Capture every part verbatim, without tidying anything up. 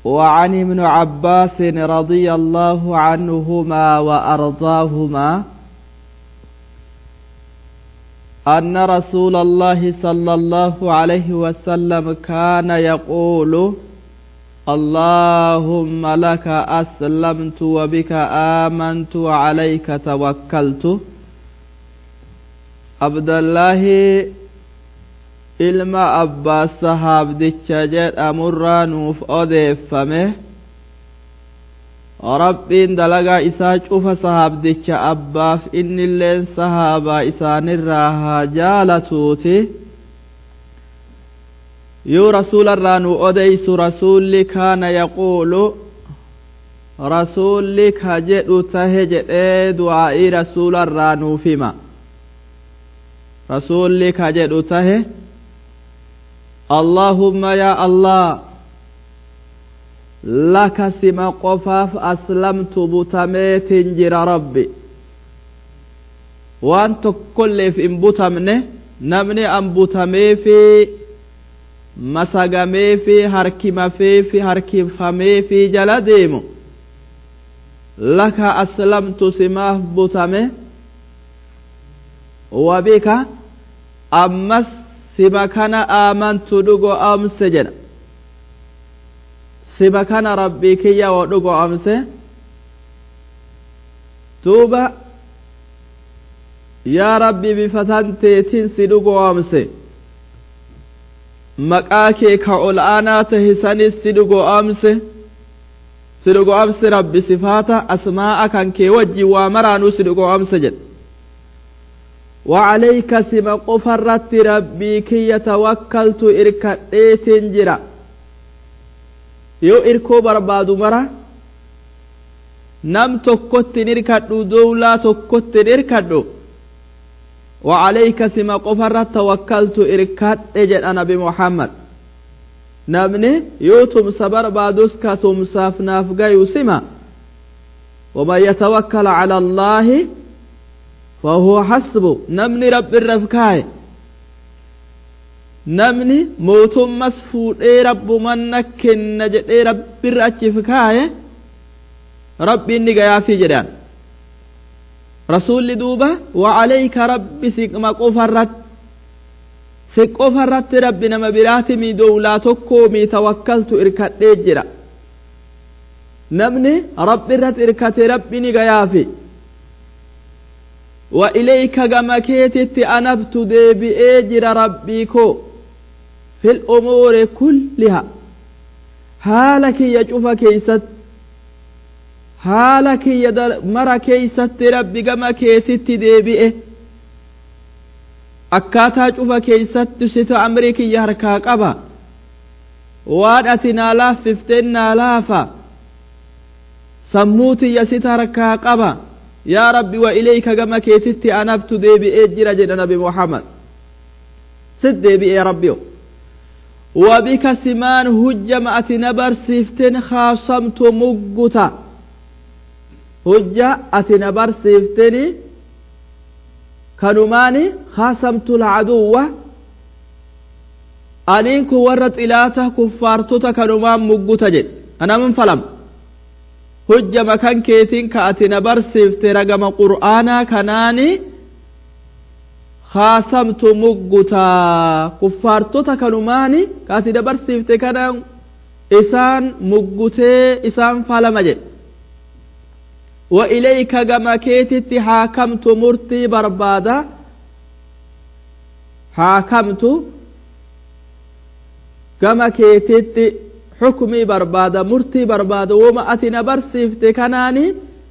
وعن ابن عباس رضي الله عنهما وأرضاهما أن رسول الله صلى الله عليه وسلم كان يقول اللهم لك أسلمت وبك آمنت وعليك توكلت. عبد الله ilma abbaas sahaabdicha jedhamurraa nuuf odeeffame rabbiin dalagaa isaa cufa sahaabdicha abbaaf innilleen sahaabaa isaanirraa haa jaalatuuti. yoo rasuularraa nu odeysu rasuulli kaana yaquulu rasuulli ka jedhu tahe jedhee du'aa'ii rasuularraa nuuf hima. rasuulli ka jedhu tahe اللهم يا الله لك سما قفاف أسلمت بتميت جرى ربي وأنت كل في بتمنه نمني أن بتمي في مساقمي في هركم في في هركم فمي في جلديم لك أسلمت سما بتمي وبك أمس sima kana aamantu dhugo amse jedha. sima kana rabbii kiyya wo dhugo amse duuba yaa rabbi bifatan teetin si dhugo amse maqaa kee ka ol aanaa tahe sanis si dhugo amse si dhugo amse rabbi sifaata asmaa'a kan kee wajji waa maraanuu si dhugo amse jedha. وعليك سما قفرت ربي كي يتوكلت إركت جرا يو إركو بربادو مرا نم تكت نركت دولا تكت نركت وعليك سما قفرت توكلت إركت إجل أنا بمحمد نمني يوتم سبر بادوس كتم سافنا فقايو سما وما يتوكل على الله فهو حسبه نمني رب الرفكاي نمني موتم مسفود اي رب منك نجد اي رب الرأتفكاي رب اني قيا في جدان رسول دوبة وعليك رب سيقما قفرت سيق قفرت رب نما براتمي دولاتكو مي توكلت اركت اجرا نمني رب الرت اركت رب اني قيا في وإليك كما كيتت أنبت دي بأجر ربيكو في الأمور كلها حالك يجوف كيست حالك يدر مرا كيست ربي كما كيتت دي بأ أكاتا جوف كيست ست أمريك يهركا قبا وادتنا لاف ففتنا لافا سموتي يست هركا قبا يا ربي وإليك كما كيتت أنبت دي بأجر جد نبي محمد سد دي بأ يا ربي وبك سمان هجم أتنبر سيفتن خاصمت مقتا هجة أتنبر سيفتن كنماني خاصمت العدو أنينك ورت إلاته كفارتك كنمان مقتا جد أنا من فلم hujja makan keetiin ka ati na barsiifte ragama qur'aanaa kanaani khaasamtu muggutaa kuffaartota kanumaani ka ati na barsiifte kanaan isaan muggutee isaan falama jedhe wa ilayka gama keetitti haakamtu murtii barbaada haakamtu gama keetitti حكمي بربادة مرتي بربادة وما أتنا برسيفت كناني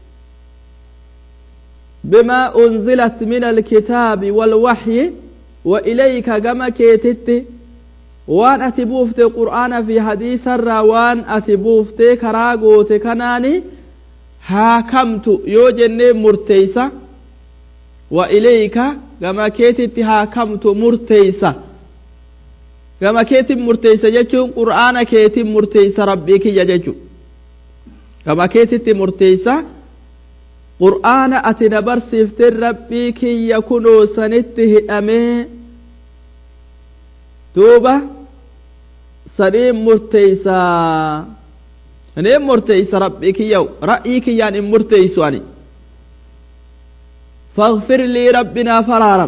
بما أنزلت من الكتاب والوحي وإليك كما كيتت وان أتبوفت القرآن في حديث الروان أتبوفت كراغوت كناني حاكمت يوجن مرتيسة وإليك كما كيتت حاكمت مرتيسة كما كيتم مرتيسة جتشون قرآن كيتم مرتيسة ربك جتشون كما كيتم مرتيسة قرآن أتنبر سفتر ربك يكونوا سنته أمي توبة سليم مرتيسة أنا مرتيس ربك يو رأيك يعني مرتيس واني فاغفر لي ربنا فرارم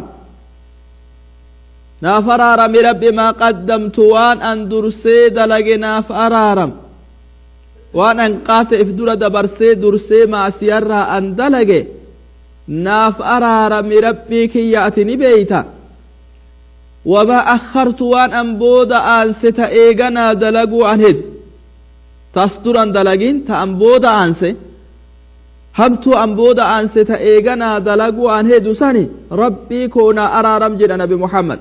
نا فرارم ربي ما قدمت وان أن درسي دلقنا فرارم وان أنقات افدر دبرسي درسي مع سيارة أن دلقي ناف أرارم ربي كي يأتني بيتا وما أخرت وان أنبود آنسة إيغنا دلقوا عنه تصدرا دلقين تأنبود آنسة همتو أنبود آنسة إيغنا دلقوا عنه دساني ربي كونا أرارم جد نبي محمد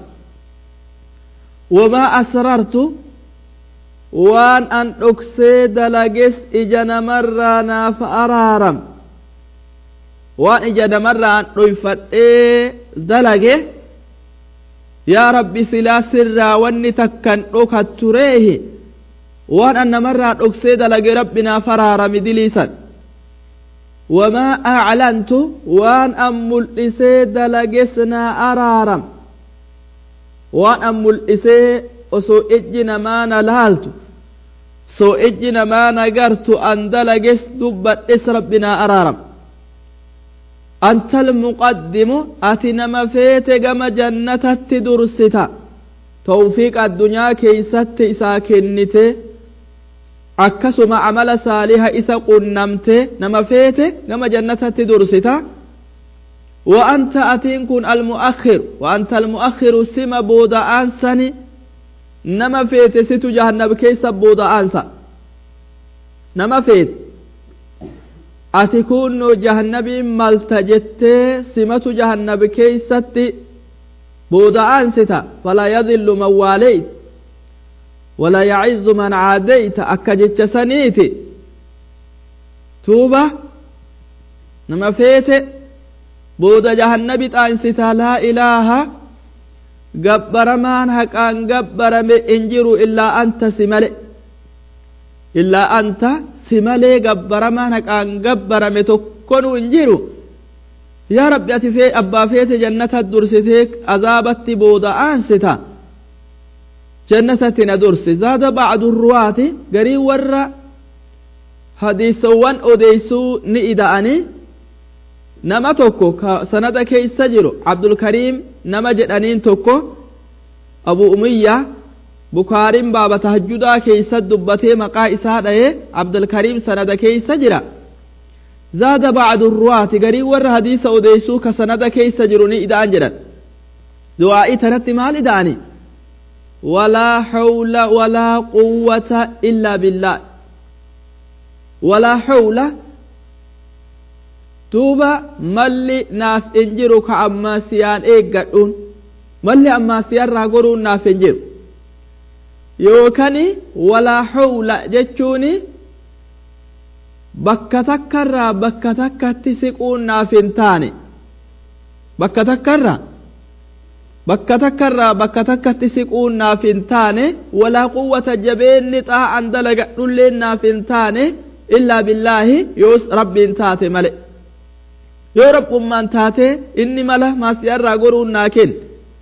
وما أسررت وان أن أكسي دلقس إجنا مرة ناف أرارم وان إجنا مرة أن أفت إيه دلقه يا ربي سلا سرا واني تكن أكتريه وان أن مرة أكسيد لك ربنا فرار مدليسا وما أعلنت وان أمل إسيد لقسنا أرارم وان أمل إسيد وسو إجنا ما نلالت سو إجنا ما نقرت أن دلقس دبت إس ربنا أرارم أنت المقدم أتنما فيت كما جنة تدرستا توفيق الدنيا كيست إسا كنته أكسم عمل صالح إسا قنمت نما فيت كما جنة تدرستا وأنت أتنكن المؤخر وأنت المؤخر سما بودا أنسني نما فيت ستو جهنم كيس بودا أنسا نما فيت ati kunno jahannabiin malta jettee simatu jahannabi keeysatti booda'aansita falaa yadillu man waaleyt walaa yacizzu man caadeyta akka jecha saniiti tuuba nama feete booda jahannabi xaansita laa ilaaha gabbaramaan haqaan gabbarame in jiru illaa anta si male illaa anta si malee gabbaramaan haqaan gabbarame tokkonu hin jiru yaa rabbi ati fee abbaa feete jannata dursitee azaabatti booda aansita jannatatti na dursi zaada bacdu ruwaati garii warra hadiisawwan odeeysuu ni ida'anii nama tokko ka sanada keeysa jiru abdulkariim nama jedhaniin tokko abu umiyya بخارين بابا تهجدا كيسا دبتي مقا إساء عبد الكريم سند كيسا جرا زاد بعد الرواة قري ور حديث أديسو كسند كيسا جروني إذا أنجرا دعائي تنت مال إداني ولا حول ولا قوة إلا بالله ولا حول توبا ملي ناس انجرو كأما سيان إيقادون ملي أما سيان راقرون ناس انجرو yookani walaa hawla jechuuni bakka takkarraa bakka takkatti siquun naaf hin taane bakka takkarraa bakka takkarraa bakka takkatti siquun naaf hin taane walaa quwwata jabeenni xaa'an dalagadhulleen naaf hin taane illaa billaahi yoo rabbiin taate male yoo rabbummaan taate inni mala maasiyarraa goruun naa kenna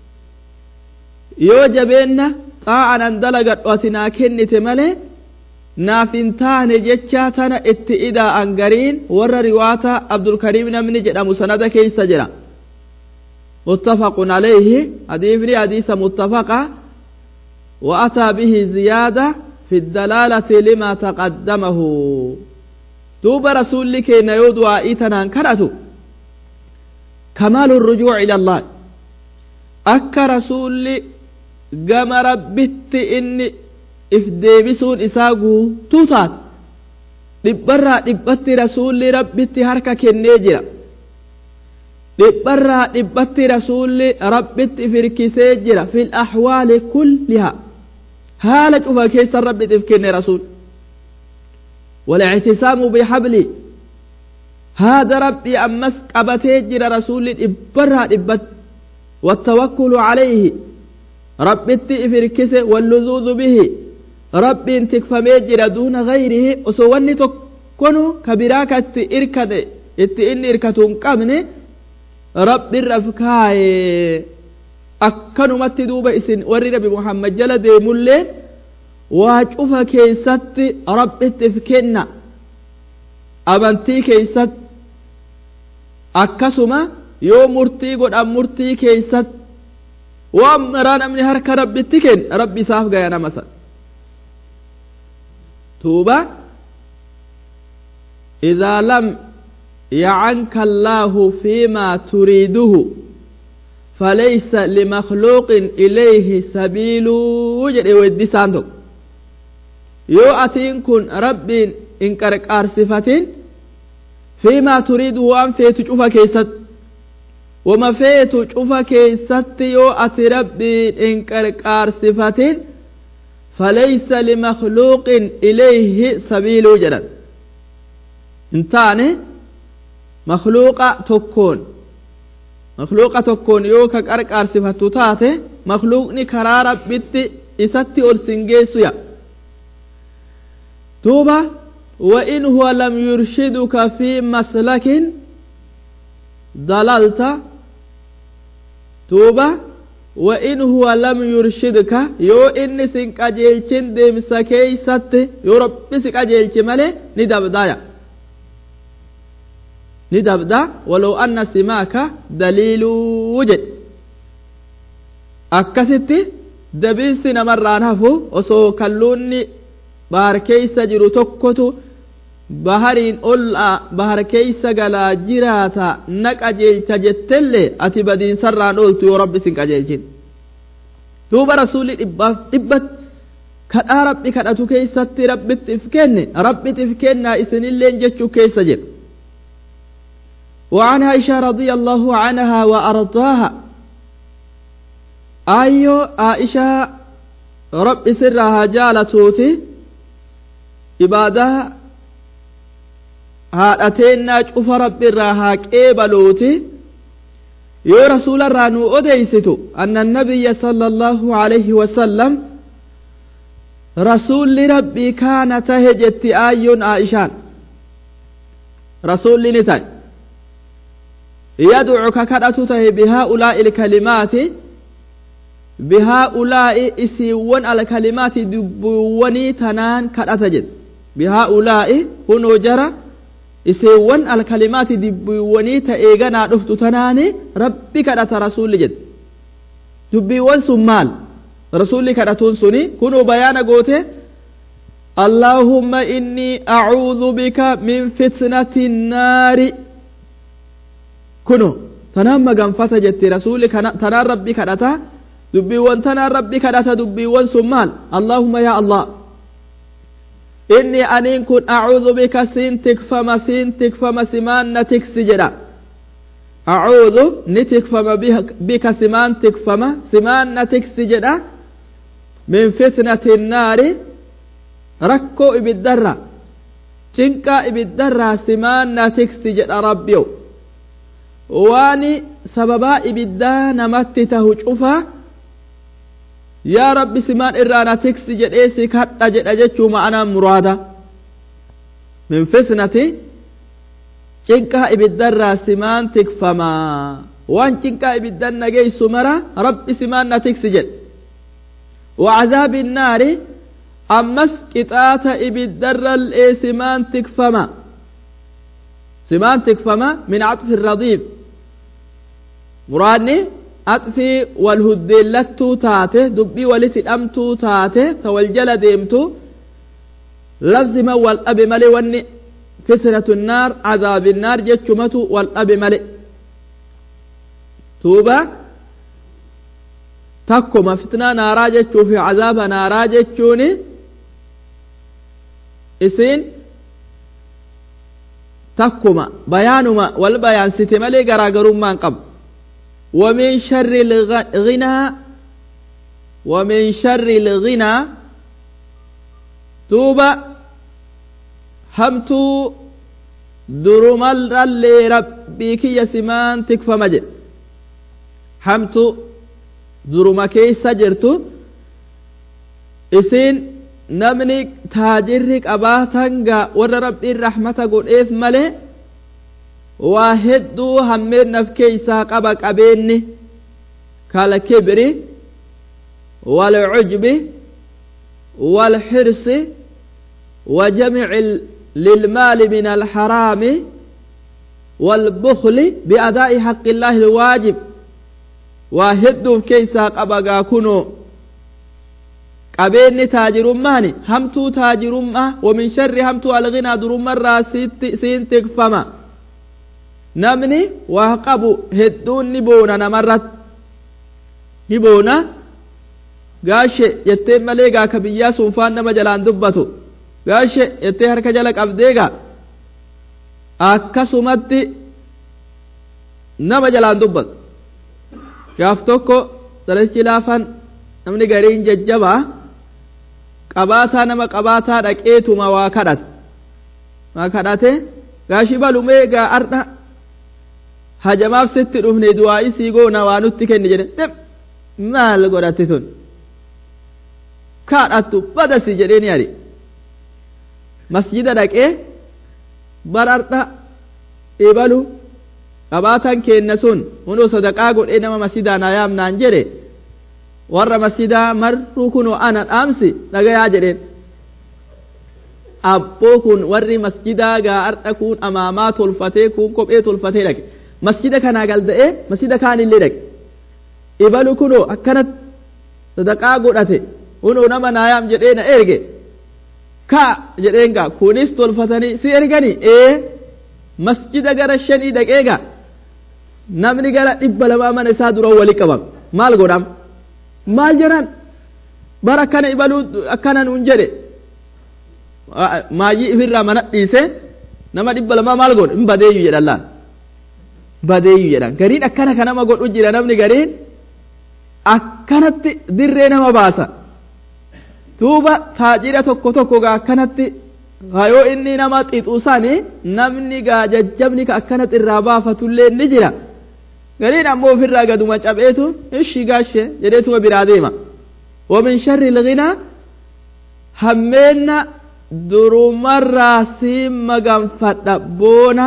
yoo jabeenna xaa'an an dalagadhu ati naa kennite malee naaf hin taane jechaa tana itti ida'an gariin warra riwaata abdulkariim namni jedhamu sanada keeysa jira muttafaqun alayhi hadiifni hadiisa muttafaqa wa ataa bihi ziyaada fi dalaalati lima taqaddamahu duuba rasuulli keenya yoo du'aa'ii tanaan kadhatu kamaalu rujuu ila allah akka rasuulli gama rabbitti inni if deebisuun isaa guutuu taate dhibbarraa dhibbatti rasuulli rabbitti harka kennee jira dhibbarraa dhibbatti rasuulli rabbitti firkisee jira fil ahwaali kullihaa haala cufa keessa rabbitiif kenne rasuul والاعتصام بحبلي هذا ربي أمس قبتي جرى رسول إبرها إبت والتوكل عليه ربي تفركس واللذوذ به ربي تكفمي جرى دون غيره أسواني تكونوا كبراكة إركد إتئن إركتون قمني ربي الرفكاي أكنوا متدوب إسن ورد بمحمد جل دي ملين واجوف كيست رب اتفكنا أبنتي كيست أكسما يو مرتي قد أمرتي كيست وأمران أمني هرك رب اتكن ربي صاف غيانا مثلا توبة إذا لم يعنك الله فيما تريده فليس لمخلوق إليه سبيل وجد ودي ساندو يو أتين كن رب إنكرك أرسفتين فيما تريده وأن فيت تشوف كيست وما فيت تشوف كيست يو أتي رب إنكرك أرسفتين فليس لمخلوق إليه سبيل وجد انتاني مخلوق تكون مخلوق تكون يو كقرق أرسفتو تاتي مخلوق ني كرا ربتي إساتي أرسنجيسويا توبة وإن هو لم يرشدك في مسلك ضللت توبة وإن هو لم يرشدك يو إني سنك أجيلشن ديمسا كيست يو ربي سنك أجيلش مالي ندب دايا ندبدا ولو أن سماك دليل وجد أكستي دبيسنا مران هفو وسو كلوني بحر كيس جرو تكتو بحرين أولا بحر كيس غلا جراتا نك أجيل تجتل أتي بدين سران أولتو يا رب سنك أجيلشين توب رسولي إبات إبات كان ربي كان كيست ربي تفكن ربي تفكن إسن اللين جتشو كيس جد وعن عائشة رضي الله عنها وأرضاها أيو عائشة رب سرها جالتوتي إبادة هاتين ناجف رب الراها كيبلوتي يو رسول الرانو أديستو أن النبي صلى الله عليه وسلم رسول ربي كان تهجت آيون عائشان رسول نتاي يدعوك كدأتته بهؤلاء الكلمات بهؤلاء إسيوان الكلمات دبواني تنان كدأتجد بهؤلاء هنو جرى إسيوان الكلمات دبواني تأيغنا رفت تناني ربي كدأت رسول جد دبوان سمال رسول كدأتون سني كنو بيانا قوته اللهم إني أعوذ بك من فتنة النار كنو تنام مغنفة جت رسولي تنار ربي كدتا دبي وان تنار ربي كدتا دبي وان سمال اللهم يا الله إني أنين كن أعوذ بك سنتك فما سنتك فما سمان نتك سجدا أعوذ نتك فما بك سمانتك فما سمان نتك سجدا من فتنة النار ركو إبدرة تنكا إبدرة سمان نتك سجدا ربيو واني سببا إبدا نمت تهجوفا يا رب سمان إرانا تكسي جد إيسي كات أجد أجدشو معنا مرادا من فسنتي چنكا إبدا سمان تكفما وان چنكا إبدا نجي سمرا رب سمان نتكسي جد وعذاب النار أمس كتات إبدا الإيسمان تكفما سمان تكفما من عطف الرضيف مرادني أطفي والهدلتو تاته دبي ولتدمتو تاته فوالجل ديمتو لفظ ما والأب ملي وني فتنة النار عذاب النار جتشمتو والأب ملي توبة تكما فتنة نارا جتشو في عذاب نارا جتشوني إسين تكما بيانما والبيان ستملي غراغرون من قبل ومن شر الغنى ومن شر الغنى توبة همتو درمال اللي ربك يسمان تكفى مجد همتو درمكي سجرتو إسين نمنك تاجرك أباتنغا ور ربي الرحمة قل إيف ملي واحدو همير نفكي ساقبك أبيني كالكبري والعجب والحرص وجمع للمال من الحرام والبخل بأداء حق الله الواجب وهدوف كيسا قبقا كنو قبين تاجر ماني همتو تاجر ما ومن شر همتو الغنى در مرة سينتك فما نمني وقبو هدون نبونا نمرت نبونا gaashe jettee malee gaa ka biyyaa suunfaan nama jalaan dubbatu gaashe jettee harka jala qabdeega akkasumatti nama jalaan dubbatu gaaf tokko dalachi laafan namni gariin jajjabaa qabaataa nama qabaataa dhaqeetuma waa kadhate waa kadhate gaashi balumee gaa ardha hajamaaf sitti dhufne du'aa isii goona waa nutti kenni jedhe maal godhatti tun kaadhattu badasi jedheeni ari masjida dhaqee barardha ibalu qabaatan kenna sun hunoo sadaqaa godhee nama masjidaa naa yaamnaan jedhe warra masjidaa marru kunoo ana dhaamsi dhagayaa jedheen abboo kun warri masjidaa gaa ardha kun amaamaa tolfatee kun kophee tolfatee dhaqe masjida kanaa galda'ee masjida kaanillee dhaqe ibalu kunoo akkanat sadaqaa godhate hunoo nama naayaam jedhee na erge kaa jedheen gaa kunis tolfatanii si erganii ee masjida gara shanii dhaqee gaa namni gara dhibba lamaa mana isaa dura wali qabam maal godham maal jedhan bara akkana ibaluu akkana nuun jedhe maayii ifirraa mana dhiise nama dhibba lamaa maal godhe hin badeeyyu jedhan laan badeeyyu jedhan gariin akkana ka nama godhu jira namni gariin akkanatti dirree nama baasa tuuba taajira tokko tokko gaa akkanatti hayoo inni nama xixuusani namni gaa jajjabni ka akkanatti irraa baafatullee ni jira gariin ammoo ofirraa gaduma cabeetu ishi gaashe jedheetuma biraa deema wamin sharri ilghina hammeenna durumarraa siin maganfadha boona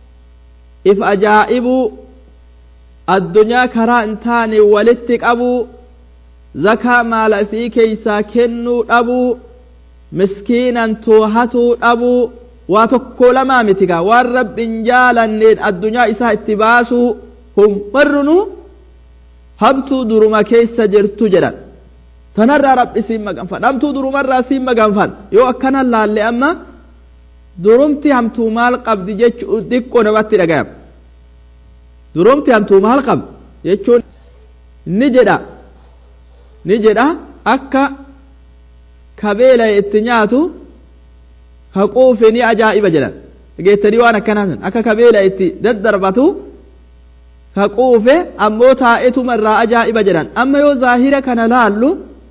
if ajaa'ibuu addunyaa karaa hin taane walitti qabuu zakaa maala fi keeysaa kennuu dhabuu miskiinan toohatuu dhabuu waa tokko lamaa mitigaa waan rabbin jaalanneen addunyaa isaa itti baasuu hum marrunuu hamtuu duruma keessa jirtu jedhan tanarraa rabbi siin maganfadha hamtuu durumarraa siin maganfadha yoo akkana laalle amma durumti hamtuu maal qabdi jechuu xiqqoo namatti dhagayam durumti hamtuu maal qabdi jechuun ni jedha ni jedha akka kabeela itti nyaatu ka quufe ni ajaa'iba jedhan dhageettanii waan akkanaa sun akka kabeela itti daddarbatu ka quufe ammoo taa'etuma irraa ajaa'iba jedhan amma yoo zaahira kana laallu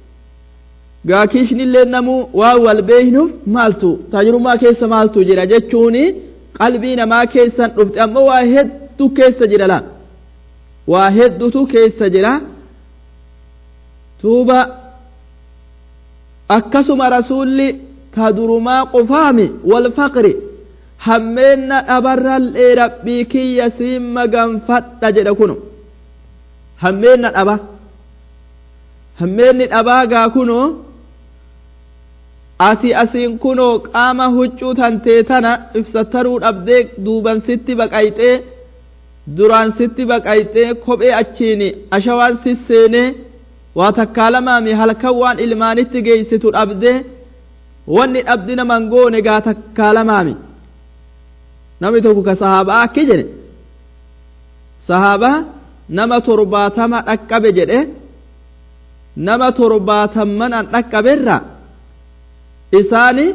gaa kiishnillee namuu waan wal beeynuuf maaltu taajirummaa keessa maaltu jira jechuuni qalbii namaa keessan dhufte ammoo waa hedduu keessa jira laan waa hedduutu keessa jira tuuba akkasuma rasuulli tadurumaa qofaami wal faqri hammeenna dhabarrallee rabbii kiyya siin maganfadha jedha kuno hammeenna dhaba hammeenni dhabaa gaa kuno ati asiin kunoo qaama huccuu tantee tana ibsattaruu dhabdee duuban sitti baqayxee duraan sitti baqayxee kophee achiini ashawaan sisseenee waa takkaa lamaami halkan waan ilmaanitti geeysitu dhabdee wanni dhabdi naman goone gaa takkaa lamaami namni tokko ka sahaabaa akki jedhe sahaabaa nama torbaatama dhaqqabe jedhe nama torbaatamman an dhaqqaberra isaani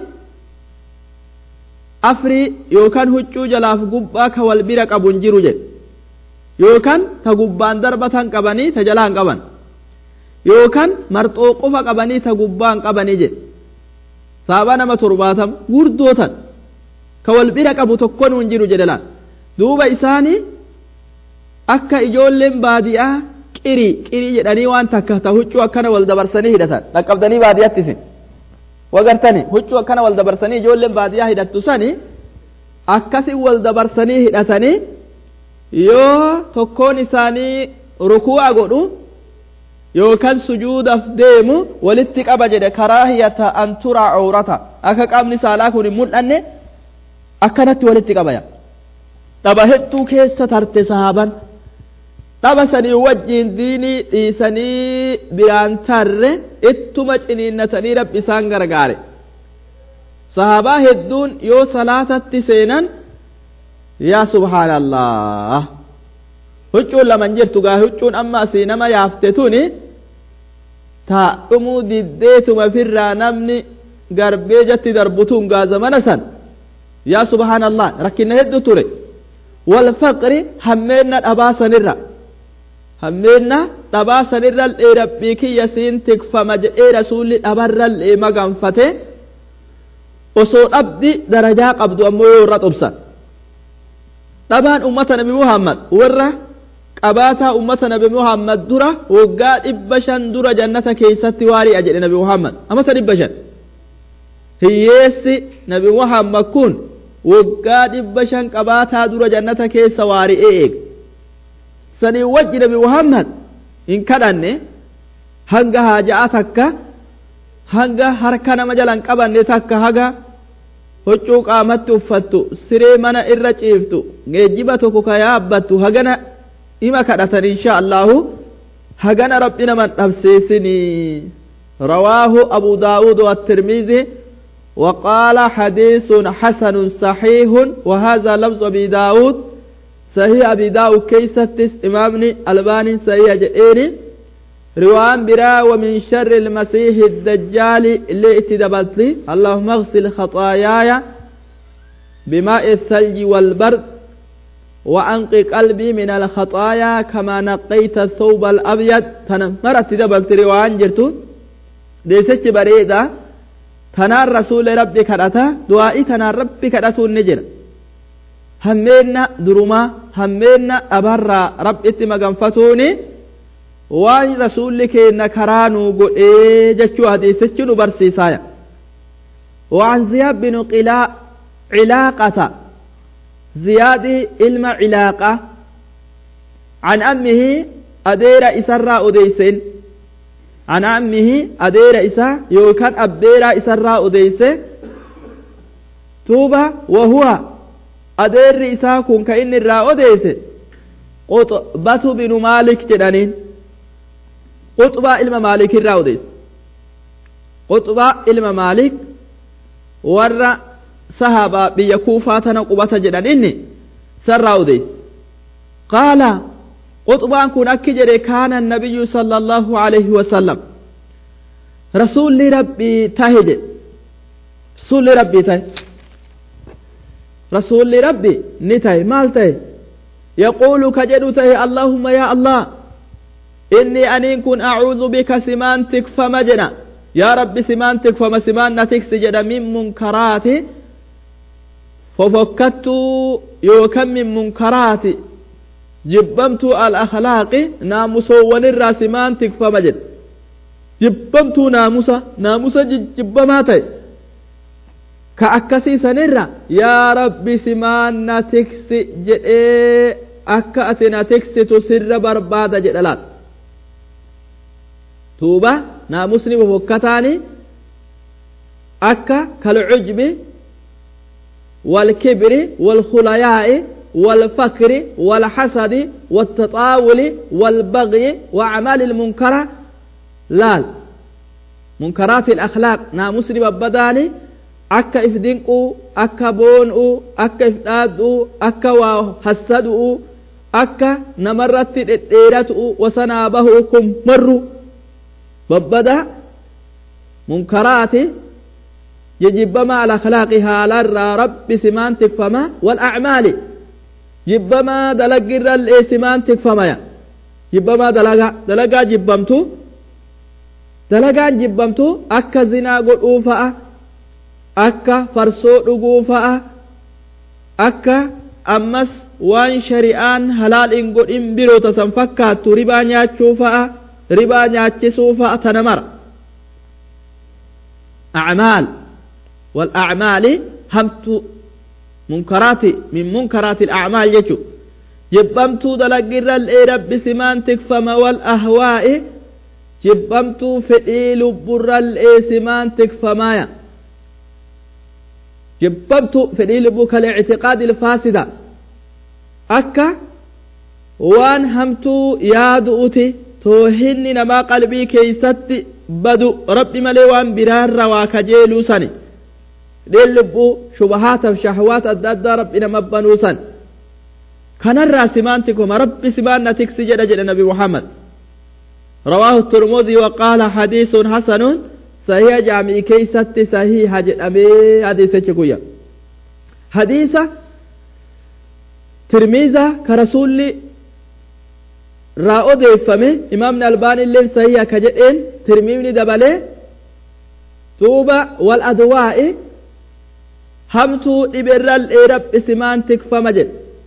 afrii yookaan huccuu jalaaf gubbaa ka wal bira qabu hin jiru jedhe yookaan ta gubbaan darbatan qabanii ta jalaan qaban yookaan marxoo qofa qabanii ta gubbaan qabanii jedhe sahaabaa nama torbaatam gurdootan ka wal bira qabu tokkon hin jiru jedhe laan duuba isaanii akka ijoolleen baadiyaa qirii qirii jedhanii waan takka ta huccuu akkana wal dabarsanii hidhatan dhaqqabdanii baadiyatti isin wagartani huccuu akkana wal dabarsanii ijoolleen baadiyaa hidhattu sani akkasi wal dabarsanii hidhatanii yoo tokkoon isaanii rukuu'a godhu yookaan sujuudaaf deemu walitti qaba jedhe karaahiyata an tura awrata akka qaamni saalaa kun hin mul'anne akkanatti walitti qabaya dhaba hedduu keessa tarte sahaaban dhaba sanii wajjiin diinii dhiisanii biraan tarre ittuma ciniinnatanii rabbi isaan gargaare sahaabaa hedduun yoo salaatatti seenan yaa subhaanallah huccuun laman jirtu gaa huccuun amma asii nama yaafte tuni taa dhumuu diddeetuma firraa namni garbee jatti darbutuun gaa zamana san yaa subhaanallah rakkinna heddu ture wal faqri hammeenna dhabaa sanirra hammeenna dhabaa sanirra lee rabbii kiyya siin tikfama jedhee rasuulli dhabarra lee maganfate osoo dhabdi darajaa qabdu ammoo yoo irra xubsan dhabaan ummata nabi muhammad warra qabaataa ummata nabi muhammad dura waggaa dhibba shan dura jannata keessatti waari'a jedhe nabi muhammad amata dhibba shan hiyyeessi nabi muhammad kun waggaa dhibba shan qabaataa dura jannata keessa waari'ee eega sanii wajji nabi muhammad hin kadhanne hanga haaja'a takka hanga harka nama jalan qabanne takka haga huccuu qaamatti uffattu siree mana irra ciiftu geejjiba tokko ka yaabbattu hagana ima kadhatan insha allahu hagana rabbi naman dhabsiisinii rawaahu abu daawud والترمذي وقال حديث حسن صحيح وهذا لفظ أبي داود صحيح أبي داود كيستس إمامني الباني صحيح جئيري روان برا ومن شر المسيح الدجال اللي اتدبلتي اللهم اغسل خطاياي بماء الثلج والبرد وأنقي قلبي من الخطايا كما نقيت الثوب الأبيض تنمرت تدبلتي روان جرتو ديسك بريدة تنار رسول ربي كرتا دعائي تنار ربي كرتو النجر همينا درما همينا أبرا رب اتمغنفتوني waan rasuulli keenya karaa nuu godhee jechuu hadiisichi nu barsiisaya waan ziyaad binu qilaa cilaaqata ziyaadi ilma cilaaqa an ammihi adeera isarraa odeysen an ammihi adeera isa yookaan abbeeraa isarraa odeyse tuuba wahuwa adeerri isaa kun ka inni irraa odeyse quxbatu binu maalik jedhaniin قطبة إلما مالك الراوديس قطبة إلما مالك ورّا صحابة بيكوفاتنا قبة جدًا إني سراوديس قال قطبة كن أكجر كان النبي صلى الله عليه وسلم رسول ربي تهد رسول ربي تهد رسول ربي نتهي مال تهي يقول كجد تهي اللهم يا الله إني أنين كن أعوذ بك سمانتك فمجنا يا رب سمانتك فما سمانتك سجد من منكرات ففكت يوكم من منكرات جبمت الأخلاق ناموس ونرى سمانتك فمجد جبمت ناموسا ناموسا جبماتي كأكسي سنرى يا رب سمانتك سجد أكأتنا تكسي سر برباد جدلات توبة ناموسني وفكتاني أكا كالعجب والكبر والخلياء والفكر والحسد والتطاول والبغي وأعمال المنكرة لا منكرات الأخلاق ناموسني وبداني أكا إفدنقو أكا بونقو أكا إفدادو أكا وحسدو أكا نمرت الإيراتو وسنابه كم مروا ببدا منكرات يجبما على خلاقها لرى رب سمانتك فما والأعمال جبما دلقر الإسمانتك فما جبما دلقا دلقا جبمتو دلقا جبمتو أكا زنا قلوفا أكا فرسو رقوفا أكا أمس وان شريان حلال إن قل إن برو تسنفكات ربا نياتشوفا ربا نياتشسو فأتنمر أعمال والأعمال همت منكرات من منكرات الأعمال يجو جبمتو دلقر الإرب سمانتك فما والأهواء جبمتو فدي لبر الإسمان تكفمايا جبمتو فدي لبك الاعتقاد الفاسدة أكا وان همتو يادؤتي توهني نما قلبي كيست بدو ربي ملي وان برار وكجيلو سني دي لبو شبهات وشهوات الدد ربنا مبنو سن كان الراسمانتكم ربي سبان تكسي جد جد نبي محمد رواه الترمذي وقال حديث حسن صحيح جامع كيست صحيح جد أبي حديث كويا حديث ترمذي كرسول راء ديفمه إمامنا الباني اللي صحيح كجدين ترمذي دبله توبة والأدواء همتو إبرال إيرب إسمان تكفمجد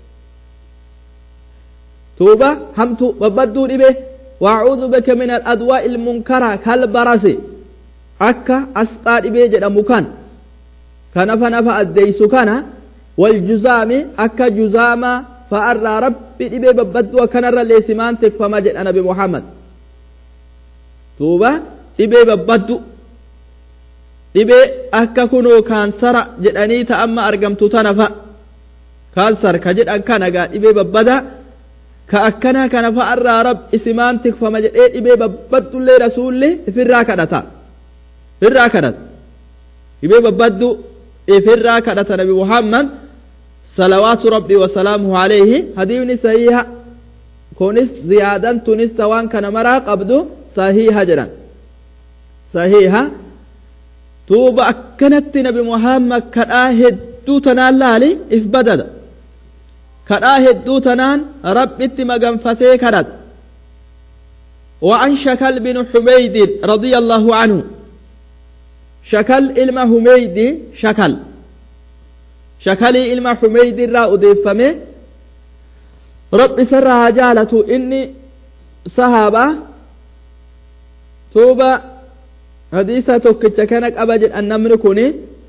توبة همتو ببدو إبه وأعوذ بك من الأدواء المنكرة كالبرس أكا أسطار إبه جد مكان كنف نفع الديس كان والجزام أكا جزام فأرى رب إبه ببدو وكنر الإسمان تكفمجد أنا بمحمد توبة إبه ببدو إبه أكا كنو كانسر جداني تأما أرقمتو تنفع كانسر كجد أكا نقا إبه ببدا كأكنا كان فأرى رب إسمان تكفى جدئ إبه ببدو اللي رسول لي في الراكدة في الراكدة إبه ببدو في الراكدة نبي محمد صلوات ربي وسلامه عليه هديوني صحيحة كونس زيادة تونس توان كان مرا قبدو صحيحة جدا صحيحة توب أكنت نبي محمد كآهد دو تنالالي إفبدد كآهد دو تنان رب اتمغن فتي كرد وعن شكل بن حميد رضي الله عنه شكل إلما حميد شكل شكل إلما حميد را أضيفمه رب سرها جالة إني صحابة توبة حديثة توكتش كانك أبجد أن نمركني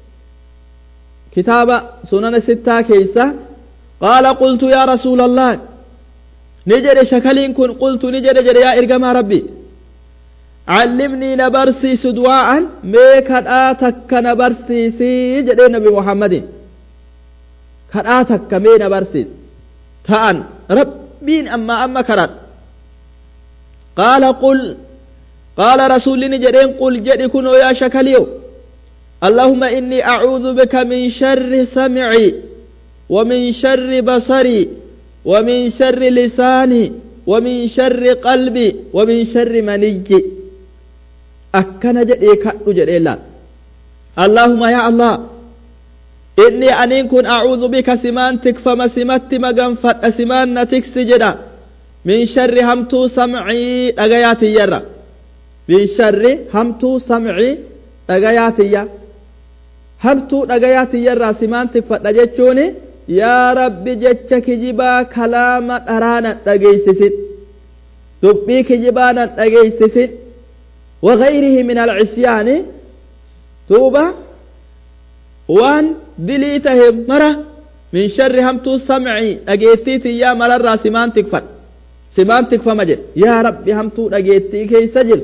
كتاب سنن ستة كيسة قال قلت يا رسول الله نجد شكلين كن قلت نجد جد يا إرقام ربي علمني نبرسي سدواء ميكاد آتك نبرسي سيجد نبي محمد كاد آتك مي نبرسي تأن ربين أما أما كرات قال قل قال رسول نجدين قل جد كنو يا شكليو اللهم إني أعوذ بك من شر سمعي ومن شر بصري ومن شر لساني ومن شر قلبي ومن شر مني أكن جدي كأو جدي لا اللهم يا الله إني أن كن أعوذ بك سمان تكفى مسمت مجن فت سمان نتك سجدا من شر همتو سمعي أجياتي يرى من شر همتو سمعي أجياتي يا همتو أجياتي يرى سمان تكفى نجتوني يا رب جتش كجبا كلام أرانا تجيسسد تبي كجبانا تجيسسد وغيره من العصيان توبة وان دليته مرة من شر همتو سمعي أجيتي يا مرة سمان تكفى سمان تكفى مجد يا رب همتو أجيتي كي سجل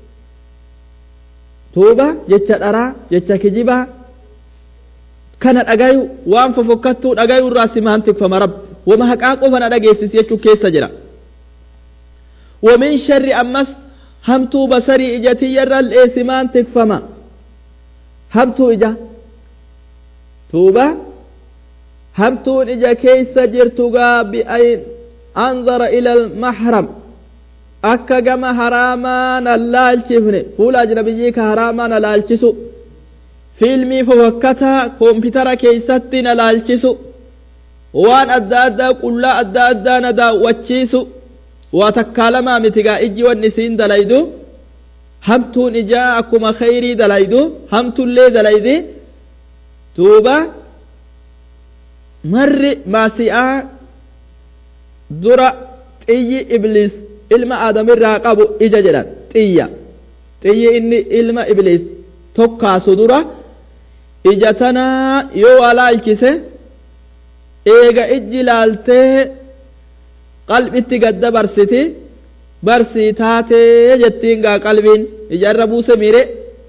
توبة جتش أرا جتش كجبا كان أجايو وان ففكتو أجايو الراسمان تكفى مرب وما هكاكو فانا أجيسس يشو كيس سجرا ومن شر أمس همتو بصري إجتي يرى الإسمان تكفى ما همتو إجا توبة همتو إجا كيس سجرتوغا بأين أنظر إلى المحرم أكا جما حراما نلالشفني فولا أجنبيك حراما نلالشسو fiilmii fofokkataa koompitara keessatti na laalchisu waan adda addaa qullaa adda addaa na daawwachiisu waa takkaa lamaa mitigaa ijji wanni siin dalaydu hamtuun ijaa akkuma khayrii dalaydu hamtullee dalaydi tuuba marri maasi'aa dura xiyyi ibliis ilma aadamirraa qabu ija jedhan xiyya xiyyi inni ilma ibliis tokkaasu dura ija tanaa yoo waa laalchise eega ijji laaltee qalbitti gad dabarsiti barsii taatee jettiin gaa qalbiin ijaarra buuse miire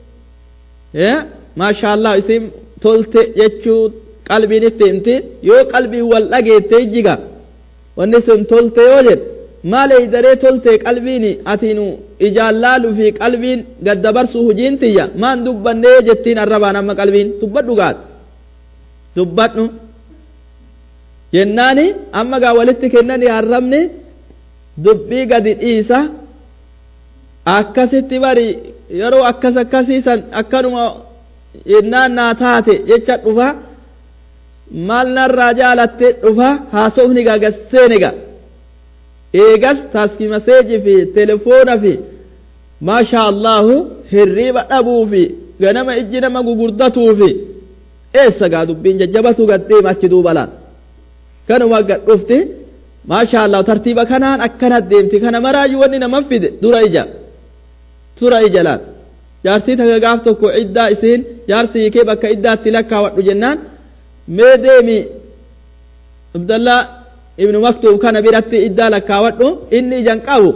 maashaallah isin tolte jechuu qalbiin itti himti yoo qalbiin wal dhageette jiga wanni sun tolte yoo jedhe maalee daree tolte qalbiin atiinu ijaan laaluu fi qalbiin gaddabarsuu hujiin tiyya maan dubbannee jettiin arrabaan amma qalbiin dubbadhu gaat dubbadhu jennaani amma gaa walitti kennanii arrabni dubbii gadi dhiisa akkasitti bari yeroo akkas akkasiisan akkanuma innaan naa taate jecha dhufa maal narraa jaalatte dhufa haasofni gaa gasseeni gaa eegas taaski maseeji fi telefoona fi maasha allahu hirriiba dhabuu fi ganama ijji nama gugurdatuu fi eessa gaa dubbiin jajjabatu gaddeema achi duubalaan kanuma gad dhufti maasha allah tartiiba kanaan akkana deemti kana maraayyuu wanni nama fide dura ija tura ijalaan jaarsii taka gaaf tokko iddaa isiin jaarsi hiikee bakka iddaatti lakkaawwadhu jennaan mee deemi abdallaa ibnu maktuub kana biratti iddaa lakkaawwadhu inni ijan qabu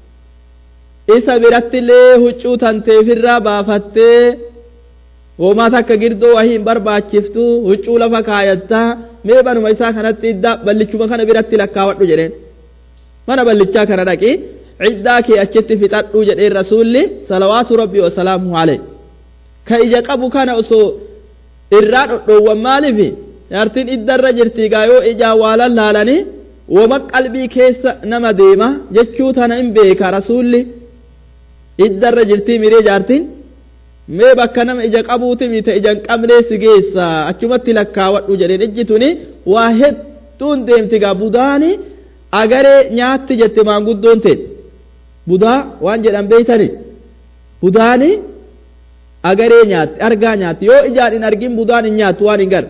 isa biratti illee huccuu tanteefirraa baafattee homaa takka girdoo wahii hin barbaachiftu huccuu lafa kaayattaa mee banuma isaa kanatti iddaa ballichuma kana biratti lakkaawwadhu jedheen mana ballichaa kana dhaqi iddaa kee achitti fixadhu jedheen rasuulli salawaatu rabbii wasalaamuhu alayhi ka ija qabu kana osoo irraa dhodhoowwan maalifi jaartiin iddarra jirti gaa yoo ijaa waalan laalanii wama qalbii keessa nama deema jechuu tana hin beeka rasuulli iddarra jirtii miree jaartiin mee bakka nama ija qabuuti mite ija hin qabnee si geessa achumatti lakkaawwadhu jedheen ijji tuni waa hedduun deemti gaa budaani agaree nyaatti jette maanguddoon ta'e budaa waan jedhan beeytani budaani agaree nyaatti argaa nyaatti yoo ijaan hin argin budaan hin nyaattu waan hin gar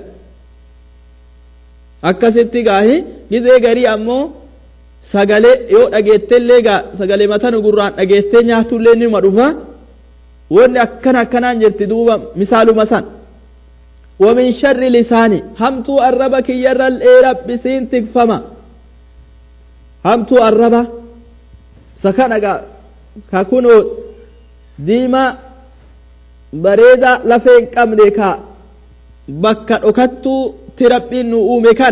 akkasitti gaahi gizee garii ammoo sagalee yoo dhageettellee gaa sagalee matanu gurraan dhageettee nyaatullee nima dhufa wanni akkana akkanaan jirti duuba misaaluma san ومن شر لساني همتو الربك يرى الإيرب بسين تكفما همتو الربا سكانك كاكونو ديما بريدا لفين كامريكا بكا أكتو تربين نؤومي كان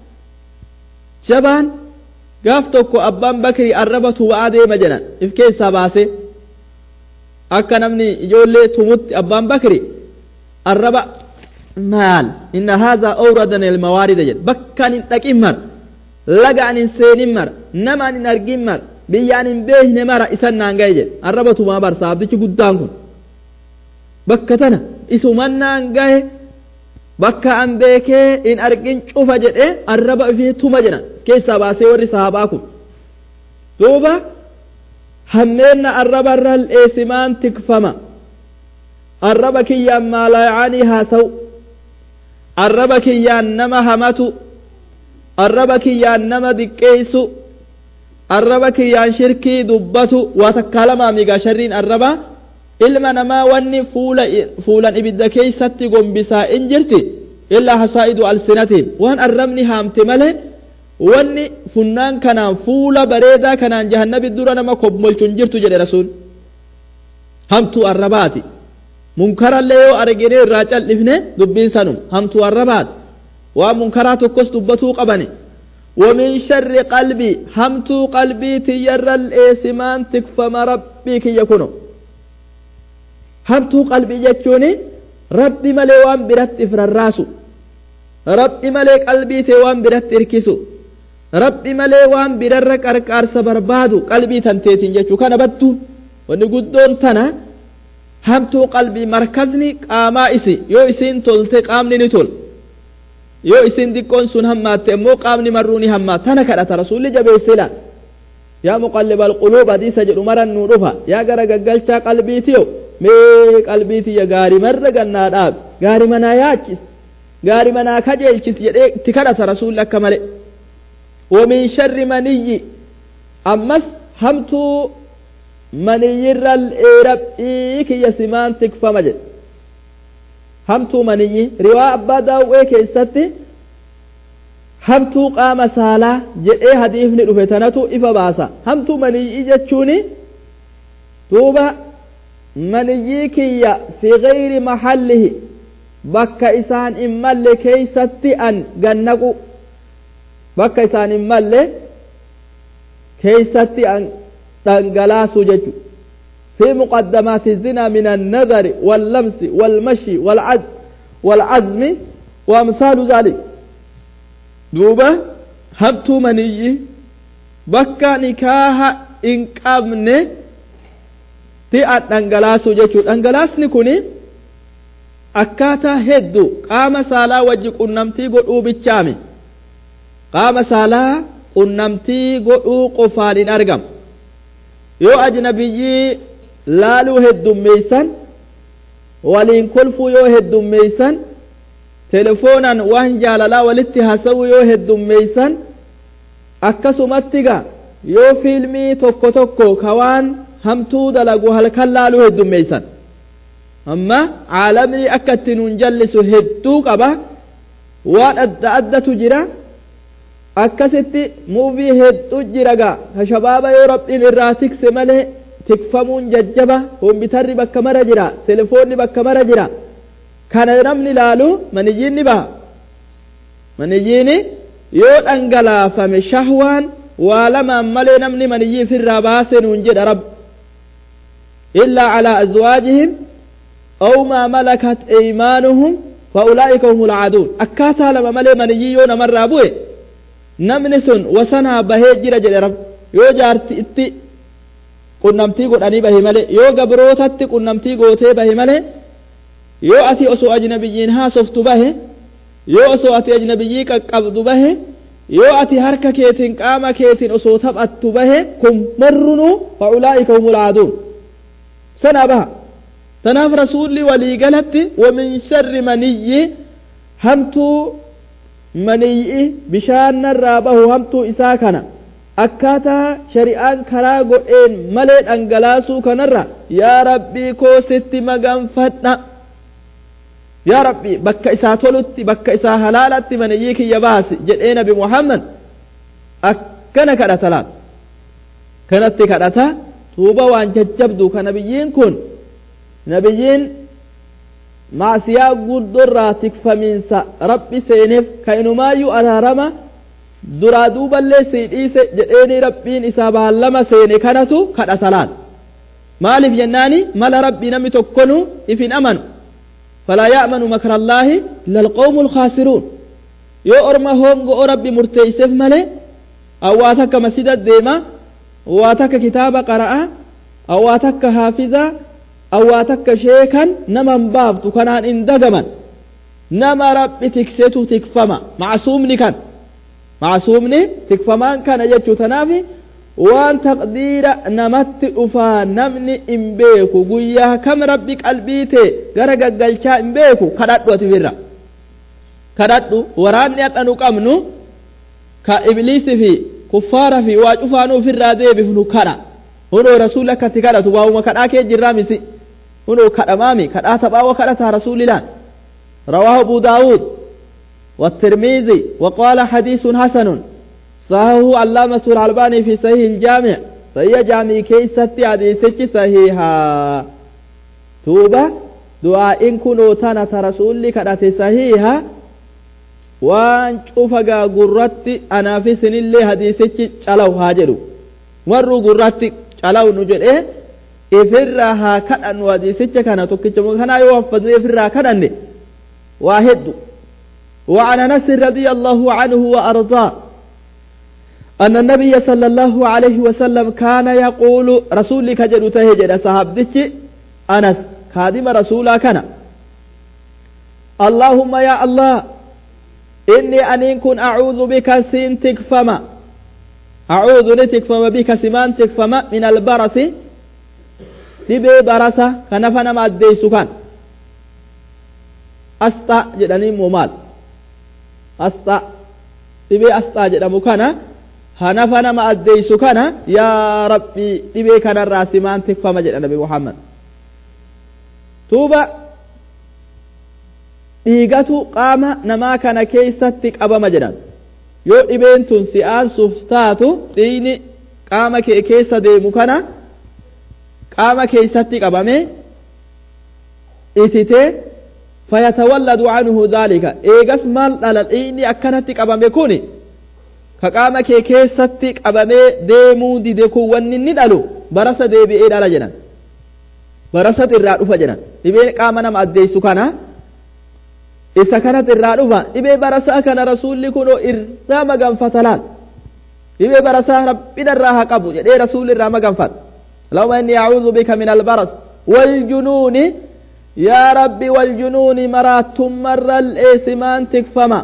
جبان قافتوكو أبان بكري الربة وعادي مجنان إفكي ساباسي akka namni ijoollee tumutti abbaan bakri arraba maal inna haadha awradana almawaarida jedhe bakkaan hin dhaqin mar lagaan hin seenin mar namaan hin argin mar biyyaan hin beekne mara isan naan gahe jedhe arrabatumaa barsa abdichi guddaan kun bakka tana isumannaan gahe bakka an beekee hin argin cufa jedhe arraba ifii tuma jedhan keessaa baasee warri sahabaa kun duuba همينا الرب الرل إسمان تكفما الرب كيان ما لا يعانيها سو الرب كيان نما همتو الرب كيان نما دكيسو الرب كيان شركي دبتو وتكلم ميغا شرين الرب إلما نما وني فولا فولا إبدا كيستي قم بسا إنجرتي إلا حسائد ألسنتهم وان الرمني هامتي مله wanni funnaan kanaan fuula bareedaa kanaan jahannabi dura nama kobbolchuun jirtu jedhe rasuul hamtuu arrabaati munkarallee yoo argine irraa cal'ifne dubbiin sanum hamtuu arrabaati waan munkaraa tokkos dubbatuu qabane ومن شر قلبي همتو قلبي تير الإسمان تكفما ربي كي يكونو همتو قلبي جتشوني ربي ملي وان برات إفر الراسو ربي ملي قلبي تيوان برات إركسو rabbi malee waan birarra qarqaarsa barbaadu qalbii tanteetiin jechuu kana battuun wanni guddoon tana hamtuu qalbii markazni qaamaa isi yoo isiin tolte qaamni ni tol yoo isiin diqqoon sun hammaatte immoo qaamni marruu ni hammaa tana kadhata rasuulli jabeessila yaa muqallibal quluub hadiisa jedhu maran nuu dhufa yaa gara gaggalchaa qalbiitiyo mee qalbiitiyya gaarii marra gannaa dhaab gaarii manaa yaachis gaarii manaa kajeelchis jedhee itti kadhata rasuulli akka malee ومن شر مني أمس همتو مني الإيرب إيك يسمان تكفى مجد همتو مني رواء أبدا وإيك يستي hamtuu qaama saalaa jedhee hadiifni dhufe tanatu ifa baasa hamtuu maniyyii jechuuni duuba maniyyii kiyya fi gayri mahallihi bakka isaan hin malle keeysatti an gannaqu bakka isaan hin malle keeysatti an dhangalaasu jechu في مقدمات الزنا من النظر واللمس والمشي والعز والعزم وأمثال ذلك دوبا هبتو مني بكا نكاها إن قامن تيات دنگلاسو جيچو دنگلاس نكوني أكاتا هدو قام سالا وجي قنمتي قدو بچامي قام سالا قنمتي قدو قفال أرقم يو أجنبي laaluu heddummeeysan waliin kolfuu yoo heddummeeysan telefoonaan waan jaalalaa walitti haasawuu yoo heddummeeysan akkasumatti gaa yoo fiilmii tokko tokko ka waan hamtuu dalagu halkan laaluu heddummeeysan amma caalamni akka itti nuun jallisu hedduu qaba waan adda addatu jira akkasitti muuvii hedduu jira gaa ka shabaaba yoo rabbiin irraa tikse malee tikfamuun jajjaba kompiitarri bakka mara jira telefoonni bakka mara jira kana namni laalu maniyyiinni baha maniyyiini yoo dhangalaafame shahwaan waa lamaan malee namni maniyyii ofirraa baase nuun jedha rab illaa calaa azwaajihim aw maa malakat aymaanuhum fa ulaa'ika humul caaduun akkaataa lama malee maniyyii yoo namarraa bu'e namni sun wasanaa bahee jira jedhe rab yoo jaarti itti qunnamtii godhanii bahe malee yoo gabrootatti qunnamtii gootee bahe malee yoo ati osoo ajnabiyyiin haasoftu bahe yoo osoo ati ajnabiyyii qaqqabdu bahe yoo ati harka keetiin qaama keetiin osoo taphattu bahe kun marrunuu fa'ulaa'ika humul caaduun sana baha tanaaf rasuulli walii galatti wamin sharri maniyyi hamtuu maniyyi bishaanarraa bahu hamtuu isaa kana akkaataa shari'aan karaa godheen malee dhangalaasuu kanarra yaa rabbii koo sitti maganfadha yaa rabbii bakka isaa tolutti bakka isaa halaalatti maniyyii kiyya baasi jedhee nabi muhammad akkana kadhata laal kanatti kadhata tuuba waan jajjabdu ka nabiyyiin kun nabiyyiin maasiyaa guddorraa tikfamiinsa rabbi seeneef ka inumaayyuu araarama duraa duuballee sii dhiise jedheeni rabbiin isaa baallama seene kanatu kadhata laal maaliif jennaani mala rabbii namni tokkonu ifin amanu falaa ya'manu makra allaahi illa alqawmu alkhaasiruun yoo orma hongo'o rabbi murteeyseef malee awwaa takka masjida deema awwaa takka kitaaba qara'a awwaa takka haafizaa awwaa takka sheekan naman baaftu kanaan hin dagaman nama rabbi tiksetu tikfama macsuumni kan macsuumni tikfamaan kana jechuu tanaafi waan taqdiira namatti dhufaa namni hin beeku guyyaa kam rabbi qalbii tee gara gaggalchaa hin beeku kadhadhu ati firra kadhadhu waraanni hadhanu qabnu ka ibliisi fi kuffaara fi waa cufaanuu firraa deebifnu kadha hunoo rasuulli akkatti kadhatu waa'uma kadhaa kee jirraa misi hunoo kadhamaami kadhaa taphaawa kadhataa rasuulilaan rawaahu abu daawud والترمذي وقال حديث حسن صححه علامة الألباني في صحيح الجامع صحيح جامع كيست حديثك صحيحا توبة دعاء إن كنوا تنة رسولك كدت صحيحا وان شوفقا قررت أنا في سن اللي حديثك شلو هاجروا مروا قررت شلو نجل إيه إفرها كدن وحديثك كان تكتمو كان يوفد إفرها كدن واحد وعن أنس رضي الله عنه وأرضاه أن النبي صلى الله عليه وسلم كان يقول رسولك جل تهجر صحابتك أنس خادم رسولا كان اللهم يا الله إني أن كن أعوذ بك سين تكفما أعوذ لتكفما بك سمان تكفما من البرس دبي برسة كنفنا ما أديس كان أستا جدني ممال أستا دبي أستا جدمو كان هنفنا ما أديس كان يا ربي دبي كان الراسمان تكفما جد النبي محمد توبة dhiigatu qaama namaa kana keessatti qabama jedhan yoo dhibeen tun si aansuuf taatu dhiigni qaama kee keessa deemu kana qaama keessatti qabame ititee fayatawalladu anhu dhalika eegas maal dhala dhiigni akkanatti qabame kuni ka qaama kee keessatti qabamee deemuu dide kun wanni inni dhalu barasa deebi'ee dhala jedhan barasat irraa dhufa jedhan dhibee qaama nama addeessu kana isa kanat irraa dhufa dhibee barasaa kana rasuulli kunoo irraa maganfata laal dhibee barasaa rabbina irraa haa qabu jedhee rasuulli irraa maganfata اللهم إني أعوذ بك من البرص والجنون يا ربي والجنون مرات مر الإسمان تكفما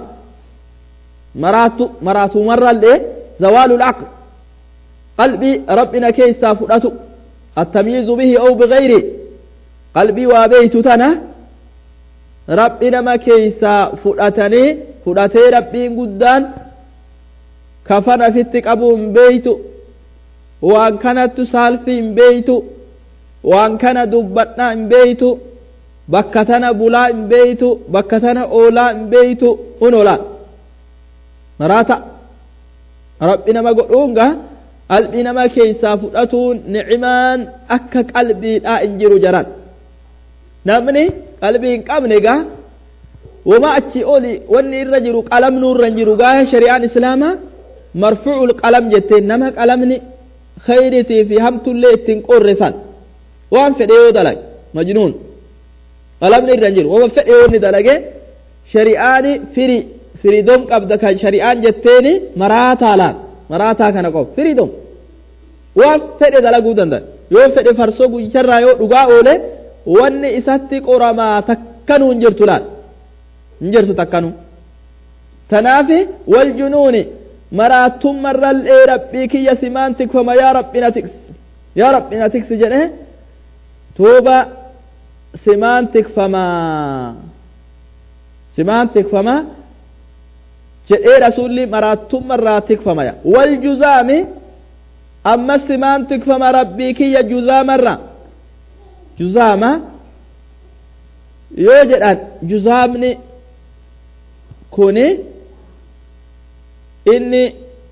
مرات مرات مر الإيه زوال العقل قلبي ربنا كيسا فرأته التمييز به أو بغيره قلبي وبيت تنا ربنا ما كيسا فرأتني فرأتي ربي قدان كفن في التكابون بيت وان كانت سالفي بيت وان كان دبتنا بيت بكتنا بلا بيت بكتنا أولا بيت ونولا مراتا ربنا ما قلونغا قلبنا ما كيسا فرأتون نعمان أكا قلبي لا انجرو جران نامني قلبي انقامنغا وما أتشي أولي واني الرجل قلم نور رنجرو غاية شريعان إسلاما مرفوع القلم جتين نمك قلمني خيرتي في همت اللي تنقر رسال وان فديو دلق مجنون قلمني الرنجر وان فديو ندلق شريعاني فري فريدوم قبضك شريعان جتيني مراتا لان مراتا كان قف فريدوم وان فدي دلقو دندن يو فدي فرسو جرى يو دقا أولي وان إساتي قرما تكنو انجرتو لان انجرتو تكنو تنافي والجنون مراتم مر ربي كي يسمانتك فما يا ربنا تكس يا ربنا تكس جنه توبة سمانتك فما سمانتك فما جئ رسولي مراتم مراتك فما يا والجزام أما سمانتك فما ربي كي جزام مرة جزام يوجد جزامني كوني inni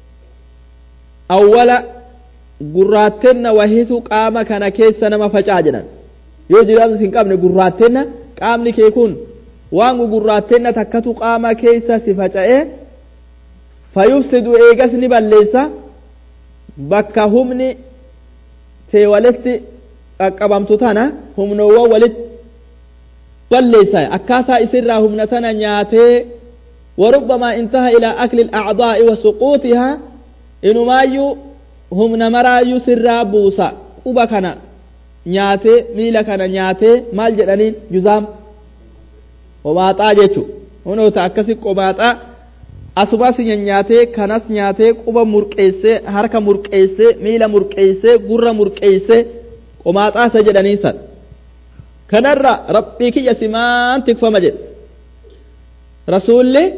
awwala gurraattenna wahitu qaama kana keessa nama facaa jedhan yoo jiraamsi hin qabne gurraattenna qaamni kee kun waan gurraattenna takkatu qaama keessa si faca'ee fayufsidu eegas ni balleessa bakka humni tee walitti qaqqabamtu tana humnoowwan walitti balleessa akkaataa isirraa humna tana nyaatee وربما انتهى إلى أكل الأعضاء وسقوطها إنه ما يو هم نمرا يسر بوسا قبا كان نياتي ميلا كان نياتي مال جدانين جزام وماتا جيشو هنا تأكسي قباتا أصباسي نياتي كانس نياتي قبا مركيسي حركة مركيسي ميلا مركيسي قرى مركيسي وماتا سجدانين سن كنرى ربك يسمان تكفى مجد رسولي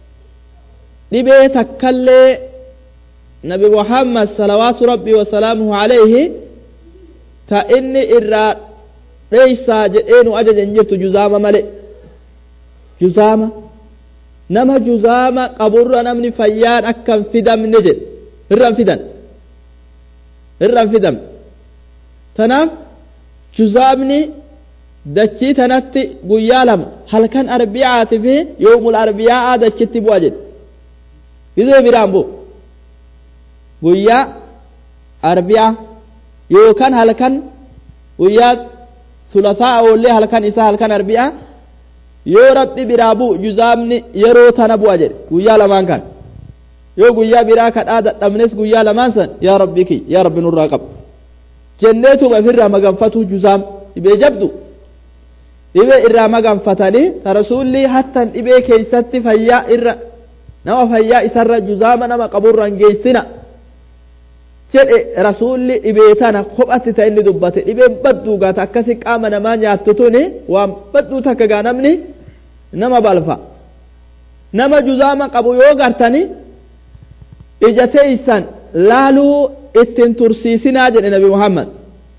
dhibee takkallee nabi muhammad salawaatu rabbii wasalaamuhu alayhi ta inni irraa dheeysaa jedheenu ajajan jirtu juzaama male juzaama nama juzaama qaburra namni fayyaan akkan fidamne jedhe irran fidan irran fidamne tanaaf juzaamni dachii tanatti guyyaa lama halkan arbiyaati fi yoomul arbiyaa dachitti bu'a jedhe idee biraan bu guyyaa arbiyaa yookaan halkan guyyaa sulafaa oollee halkan isaa halkan arbiyaa yoo rabbi biraa bu juzaamni yeroo tana bu'a jedhe guyyaa lamaan kan yoo guyyaa biraa kadhaa dadhabnes guyyaa lamaan san yaa rabbi ki yaa rabbi nurraa qab jenneetu ofirraa maganfatu juzaam dhibee jabdu dhibee irraa maganfatanii ta rasuulli hattan dhibee keessatti fayyaa irra nama fayyaa isarra juzaama nama qaburran geessina jedhe rasuulli dhibee tana kophatti ta inni dubbate dhibeen badduu gaata akkasi qaama namaa nyaattu tuni waan badduu takka gaa namni nama balfa nama juzaama qabu yoo gartani ija teeysan laaluu ittin tursiisinaa jedhe nabi muhammad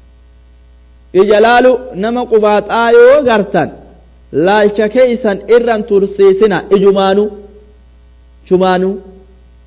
ija laalu nama qubaaxaa yoo gartan laalcha keeysan irran tursiisina ijumaanu jumaanu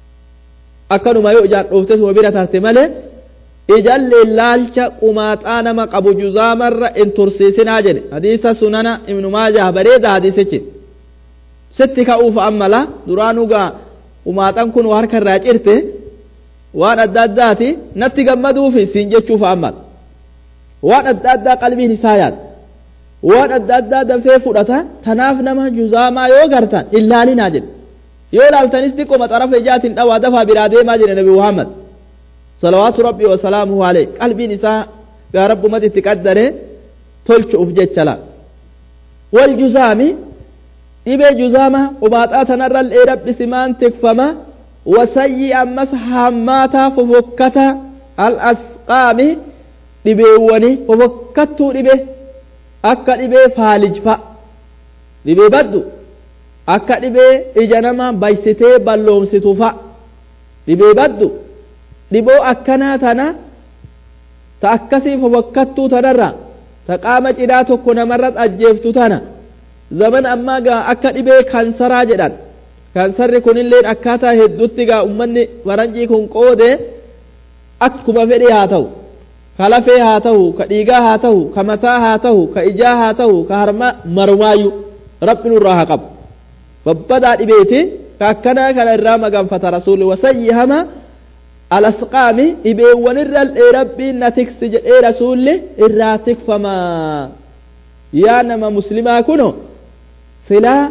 akkanuma yoo ijaan dhooftes wabira tarte malee ijalli laalcha qumaaxaa nama qabu juzaamarra in tursiisinaa jedhe hadiisa sunana ibnu maajah bareeda hadiisichi sitti ka'uuf ammala duraanuu gaa qumaaxaan kun harka irraa cirte waan adda addaati natti gammaduufi siin jechuuf ammala waan adda addaa qalbiin isaa yaada waan adda addaa dafee fudhata tanaaf nama juzaamaa yoo gartan illaalinaa jedhe yoo laaltanis xiqqoma xarafa ijaatiin dhawaa dafaa biraa deemaa jedhe nabi muhammad salawaatu rabbii wasalaamuhu alayhi qalbiin isaa gaa rabbumatti itti qaddare tolchuuf jecha la wal juzaami dhibee juzaama qumaaxaa tanarra illee rabbi simaan tikfama wasayyi ammas hammaataa fofokkata al asqaami dhibeewwani fofokkattuu dhibe akka dhibee faalijfa dhibee baddu akka dhibee ija nama baysitee balloomsitu fa dhibee baddu dhiboo akkanaa tana ta akkasii fofokkattuu tanarra ta qaama cidhaa tokko namarra ajjeeftu tana zaman ammaa gaa akka dhibee kansaraa jedhan kansarri kunillee akkaataa hedduutti gaa ummanni faranjii kun qoode akkuma fedhe haa ta'u ka lafee haa ta'u ka dhiigaa haa ta'u ka mataa haa ta'u ka ijaa haa ta'u ka harma marumaayu rabbi nurraa haa qabu babbadaa dhibeeti ka akkanaa kana irraa maganfata rasuulli wasayyi hama alasqaami dhibeewwanirra illee rabbiin na tiksi jedhee rasuulli irraa tikfamaa yaa nama muslimaa kuno silaa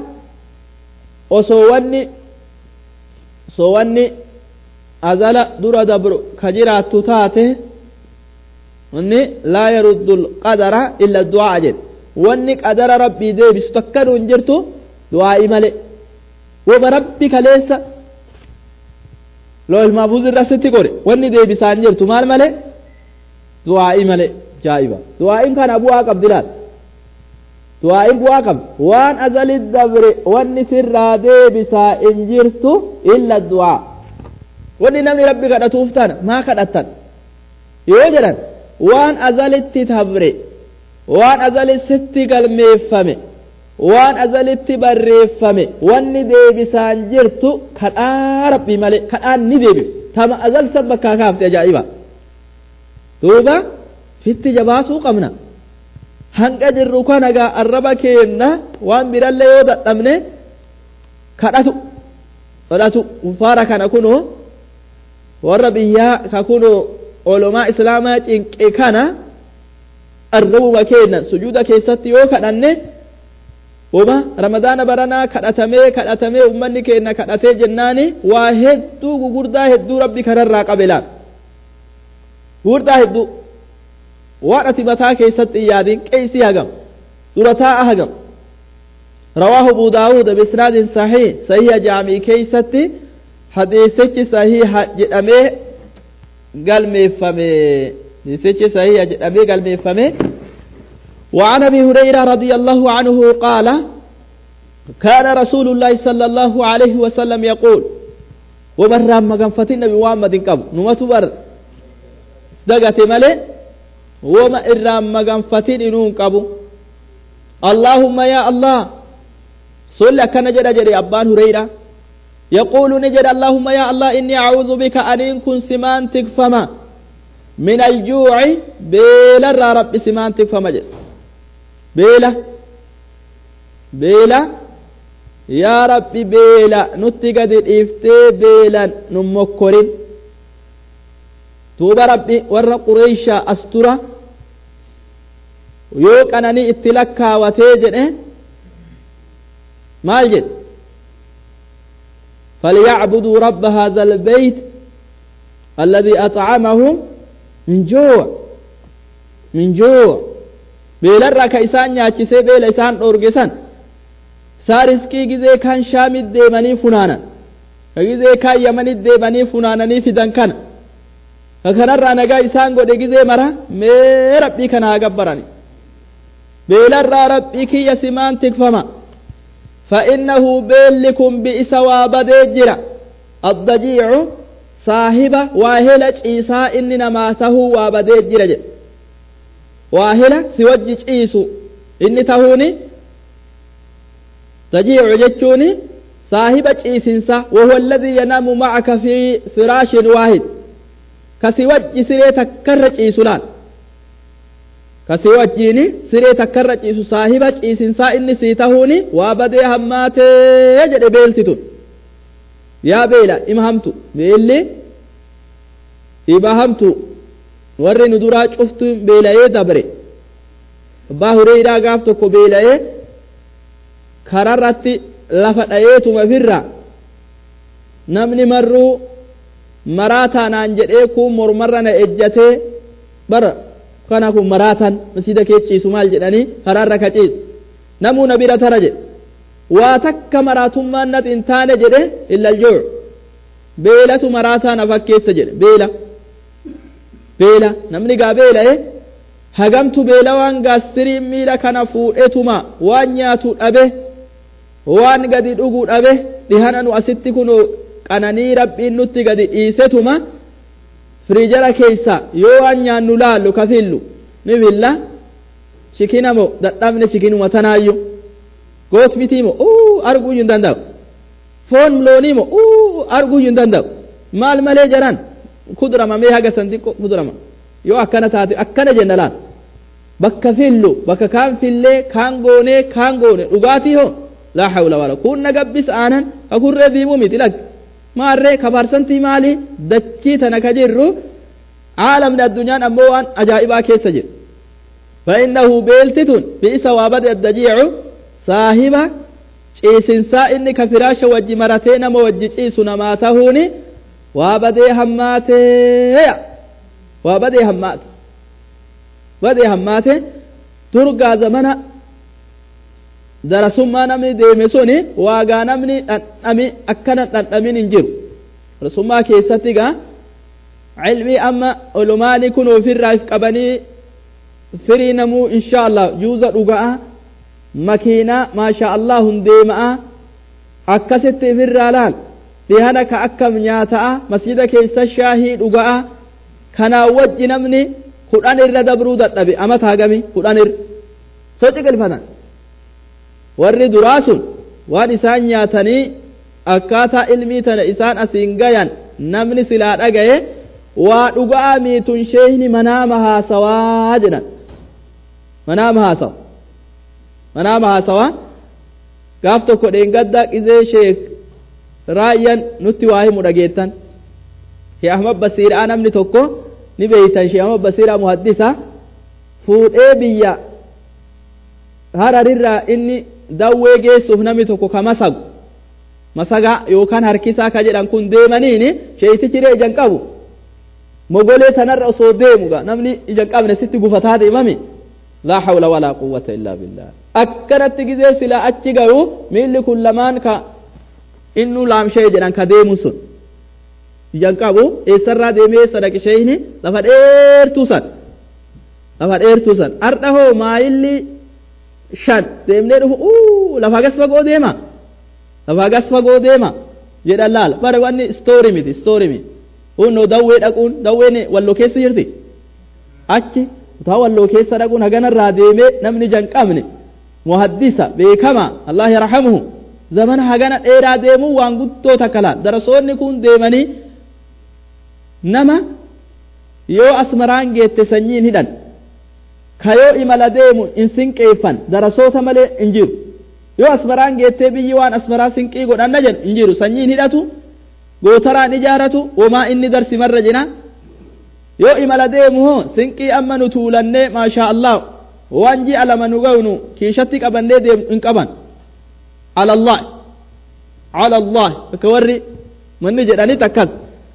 osoo wanni osoo wanni azala dura dabru ka jiraattu taate wanni laa yaruddu lqadara illa du'aa jedhe wanni qadara rabbii deebisu takkaduu hin jirtu du'aa'i male wama rabbi kaleessa loohil mahfuuz irra sitti godhe wanni deebisaan jirtu maal male du'aa'i male jaa'iba du'aa'iin kana bu'aa qabdi laal du'aa'iin bu'aa qabdi waan azalit dabre wanni sirraa deebisaa hin jirtu illa du'aa wanni namni rabbi kadhatuuf tana maa kadhattan yoo jedhan waan azalitti dabre waan azalitti sitti galmeeffame waan azalitti barreeffame wanni deebisaan jirtu kadhaa rabbii malee kadhaan ni deebi'u tama azal san bakkaa kaafte ajaa'iba duuba fitti jabaasuu qabna hanga jirru kana gaa arraba keenna waan birallee yoo dadhabne kadhatu kadhatu faara kana kunoo warra biyyaa ka kunoo olomaa islaamaa cinqe kana arrabuma keenna sujuuda keessatti yoo kadhanne wama ramadaana baranaa kadhatamee kadhatamee ummanni keenna kadhatee jennaani waa hedduu gugurdaa hedduu rabbi kanarraa qabelaan gugurdaa hedduu waan ati mataa keessatti yaadin qeysii hagam durataa hagam rawaahu abu daawud bisnaadin sahih sahiha jaamii keeysatti hadiisichi sahiha jedhamee galmeeffame hadiisichi sahiha jedhamee galmeeffame وعن ابي هريره رضي الله عنه قال كان رسول الله صلى الله عليه وسلم يقول وبر ما غنفتي النبي محمد قبل نمت بر دغت ملئ وما إرام ما غنفتي نون قبل اللهم يا الله صلى كان جد جري ابان هريره يقول نجد اللهم يا الله اني اعوذ بك ان كن سمانتك فما من الجوع بلا رب سمانتك فما جد beela beela yaa rabbi beela nutti gadi dhiiftee beelan nun mokkorin tuuba rabbi warra qureysha astura yoo qananii itti lakkaawatee jedhe maal jedhe فليعبدوا رب هذا البيت الذي أطعمهم من جوع من جوع beelarraa ka isaan nyaachisee beela isaan dhoorgesan isaa riskii gizee kan shaamit deemanii funaanan ka gizee kan yamanit deemanii funaananii fidan kana ka kanarraa nagaa isaan godhe gizee mara mee rabbii kana haa gabbarani beelarraa rabbii kiyya simaan tikfama فإنه بيلكم بإسوا بدجرة الضجيع صاحبة واهلة عيسى إننا ماته وبدجرة واهلة سوجج عيسو إني تهوني ضجيع جتوني صاحب جيسنسا وهو الذي ينام معك في فراش واحد كسوات جسري تكرج إيسولان كسوات جيني سري تكرج إيسو صاحب جيسنسا إني سيتهوني وابدي هماتي يجد بيلتتون يا بيلا إمهمتو بيلي إبهمتو warri nu duraa cuftu beela'ee dabre abbaa hureyraa gaaf tokko beela'ee kararratti lafa dhayeetuma firra namni marruu maraataanaan jedhee kun mormarra na ejjatee bara kana kun maraataan masjida kee ciisu maal jedhanii kararra ka ciisu namuu na bira tara jedhe waa takka maraatummaan nat hin taane jedhe illa aljuu beelatu maraataa na fakkeessa jedhe beela beela namni gaa beela'e hagamtu beela waan gaastirii miila kana fuudhetuma waan nyaatu dhabe waan gadi dhuguu dhabe dhihana nu asitti kun qananii rabbiin nutti gadi dhiisetuma firiijara keessa yoo waan nyaannu laallu kafillu ni billa chikina moo dadhabne chikinuma tanaayyo goot bitii moo uu arguu hin danda'u foon loonii moo uu arguu hin danda'u maal malee jaran kudurama mee haga sandiqo kudurama yoo akkana taate akkana jenna laan bakka fillu bakka kaan fillee kaan goonee kaan goone dhugaatii hoo laa hawla wala kun nagabbis aanan akurree diimuu miti lag maarree kabaarsantii maali dachii tana ka jirru caalamni addunyaan ammoo waan ajaa'ibaa keessa jiru فإنه بيلتتون بئس وابد الدجيع صاحب ciisinsaa inni ka firaasha wajji maratee nama wajji ciisu namaa tahuuni waa badee hammaatee waa badee hammaate badee hammaate turgaa zamana darasummaa namni deeme suni waagaa namni dhandhami akkana dhandhamin hin jiru darasummaa keessatti gaa cilmii amma ulumaani kun ofirraa if qabanii firii namuu insha Allah juuza dhuga'a makiinaa maasha Allah hundeema'a akkasitti ifirraa laal dhihana ka akkam nyaata'a masjida keessa shaahii dhuga'a kanaa wajji namni kudhan irra dabruu dadhabe amata hagami kudhan irra sochi galfatan warri duraa sun waan isaan nyaatanii akkaataa ilmii tana isaan asiin gayan namni silaa dhagaye waa dhuga'a miitun sheehni manaama haasawaa jedhan manaama haasawa manaama haasawa gaaf tokko dheengaddaa qizee sheek raayyan nutti waa himu dhageettan Sheekh Ahmad Basiiraa namni tokko ni beeytan Sheekh Ahmad Basiiraa muhaddisa fuudhee biyya hararirraa inni dawwee geessuuf namni tokko ka masagu masaga yookaan harkisaa ka jedhan kun deemaniini sheeytichi ijaan qabu mogolee tanarra osoo deemuga namni ijaan qabne sitti gufataa deemami laa hawla walaa quwwata illaa billah akkanatti gizee silaa achi gayu miilli kun lamaan ka innu laamshee jedhan ka deemu sun ijaan qabu eessarraa deemee sadaqisheyni lafa dheertuu san lafa dheertuu san ardha hoo maayilli shan deemnee dhufu uu lafa gas fagoo deema lafa gas fagoo deema jedhan laal bare wanni stoori miti stoori miti hunno dawwee dhaquun dawween walloo keessa jirti achi utaa walloo keessa dhaquun haganarraa deemee namni ijaan qabne muhaddisa beekama Allah yarhamuhu zamana hagana dheeraa deemuu waan guddoo takka laal darasoonni kun deemanii nama yoo asmaraan geette sanyiin hidhan kayoo imala deemu in sinqeeffan darasoota malee in jiru yoo asmaraan geettee biyyi waan asmaraa sinqii godhanna jedhu in jiru sanyiin hidhatu gootaraan ijaaratu womaa inni darsi marra jina yoo imala deemu hoo sinqii amma nu tuulannee maashaa Allah waan ji'a lama nu gawnu kiishatti qabannee deemu in qaban ala Allah ala Allah akka warri manni jedhanii takkas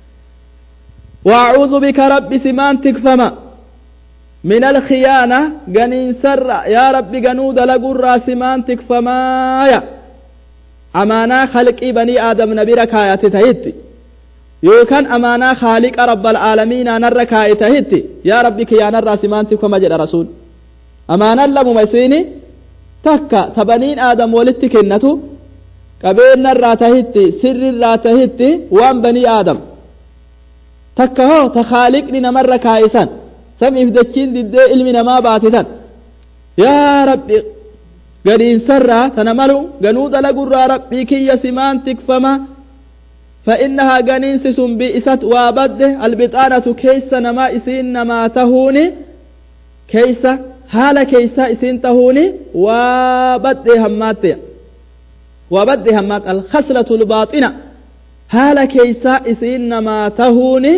وأعوذ بك رب سمانتك فما من الخيانة جنين سر يا رب جنود لقر سمانتك فما يا أمانا خلق بني آدم نبيرك آيات تهيتي يوكان أمانا خالق رب العالمين نرك آيات تهيتي يا ربك يا نر سمانتك وما جل رسول أمانا لم مسيني تكا تبنين آدم ولدتك النتو قبين نر تهيتي سر تهيتي وان بني آدم takka hoo ta khaaliqni namarra kaa'isan samiif dachiin diddee ilmi namaa baatisan yaa rabbi قدين سرى تنملو قنود لقرى ربي كي سمان تكفما فإنها قنينسس بئست وابده البطانة كيس نما إسين نما تهوني كيس حال كيس إسين تهوني وابده همات وابده همات الخسلة الباطنة حال كيس إسين نما تهوني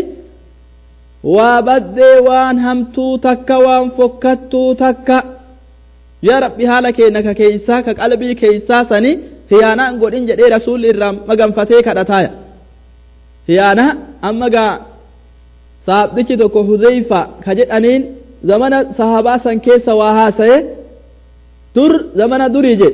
وابده وان همتو تكا وان فكتو تكا يا ربي حال كينك كيسا كقلبي كيسا سني هيانا نقول إن جدي رسول الرام مقام فتيك أتايا هيانا أما قا صاحبتي تكو حذيفة كجد أنين زمن صحابة سن كيسا واها سي در زمن دريجي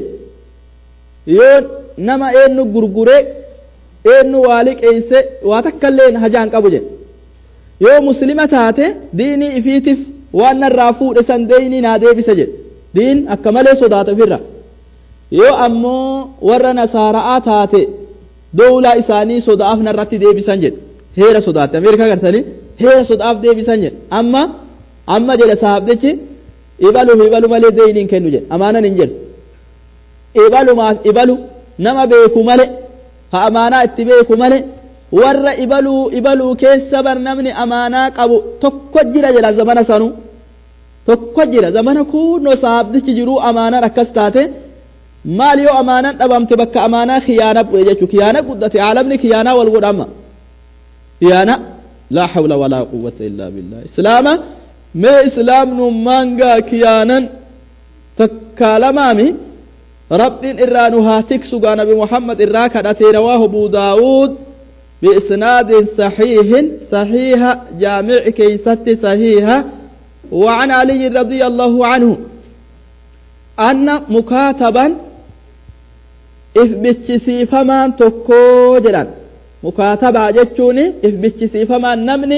يون نما إنو غرغوري إنو والك إيسي واتكالين هجان قبجي يو مسلمة تاتي ديني إفيتف وأن الرافو رسان ديني نادي بسجد دين أكمله صدات فرّا يو أمو ورّا نصارى تاتي دولة إساني صداف نرتي دي بسنجد هيرا صدات أمريكا قرتني هيرا صداف دي بسنجد أما أما جل صاحب ديشي إبالو إبالو مالي دينين كنو جل أمانا ننجل إبالو ما إبالو نما بيكو مالي فأمانا اتبيكو مالي ورّا إبالو إبالو كيس سبر نمني أمانا قبو تقجر جل زمان سانو tokko jira zamana kunno saabdichi jiru amaana rakkas taate maal yoo amaanan dhabamte bakka amaanaa khiyaana bu'e jechuu khiyaana guddate aalamni khiyaana wal godhama khiyaana la hawla wala quwwata illa billah islaama mee islaamnu manga khiyaanan takkalamami rabbin irraanu haatik suga nabi muhammad irraa kadhate rawaahu abu daawud بإسناد صحيح صحيح جامع كيست صحيحة وعن علي رضي الله عنه أن مكاتبا إف بتشسي فمان تكوجرا مكاتبة جتشوني إف بتشسي فمان نمني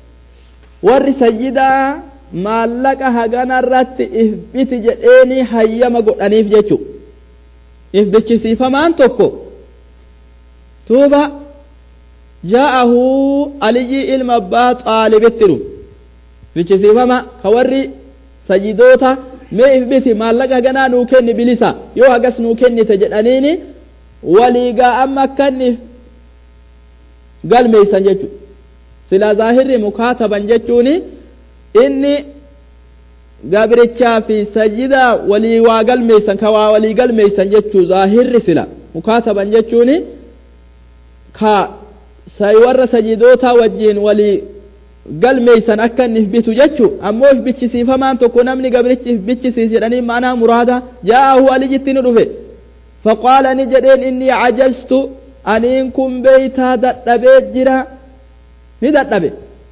ور سيدا مالك هغانا رت إف بتجئني حيما قرانيف جتشو إف بتشسي فمان تكو توبا جاءه علي المبات طالب الترو bichisiifama ka warri sajidoota mee if biti maallaqa ganaa nuu kenni bilisa yoo hagas nuu kennite jedhaniini waliigaa amma akkanif galmeeysan jechu silaa zaahirri mukaataban jechuuni inni gabrichaa fi sajidaa walii waa galmeeysan ka waa walii galmeeysan jechuu zaahirri sila mukaataban jechuuni ka say warra sajidoota wajjiin walii galmeeysan akka inni bitu jechu ammoo if bichisiifamaan tokko namni gabrichi if bichisiis jedhanii maanaa muraada jaa'ahu alijitti nu dhufe faqaala ni jedheen inni cajaztu aniin kun beeytaa dadhabee jira ni dadhabe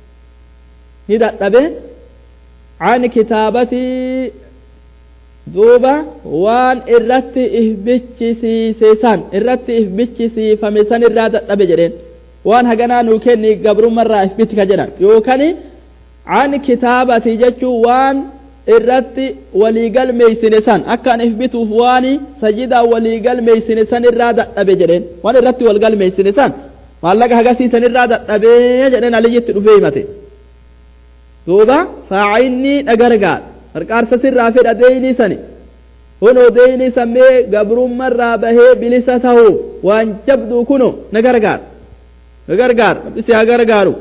ni dadhabe an kitaabatii duuba waan irratti if bichisiise san irratti if bichisiifame san irraa dadhabe jedheen waan haganaa nuu kenni gabrummarraa if bitti ka jedhan yookaan an kitaabati jechuu waan irratti walii galmeeysine san akkaan if bituuf waani sajidaa walii galmeeysine san irraa dadhabe jedheen waan irratti wal galmeeysine san maallaqa hagasiisan irraa dadhabee jedheen aliyyitti dhufee himate duuba faacinni dhagargaar harqaarsa sirraa fedha deeynii sani hunoo deeynii sammee gabrummarraa bahee bilisa ta'u waan jabduu kuno na gargaar gargaar bisi haa gargaaru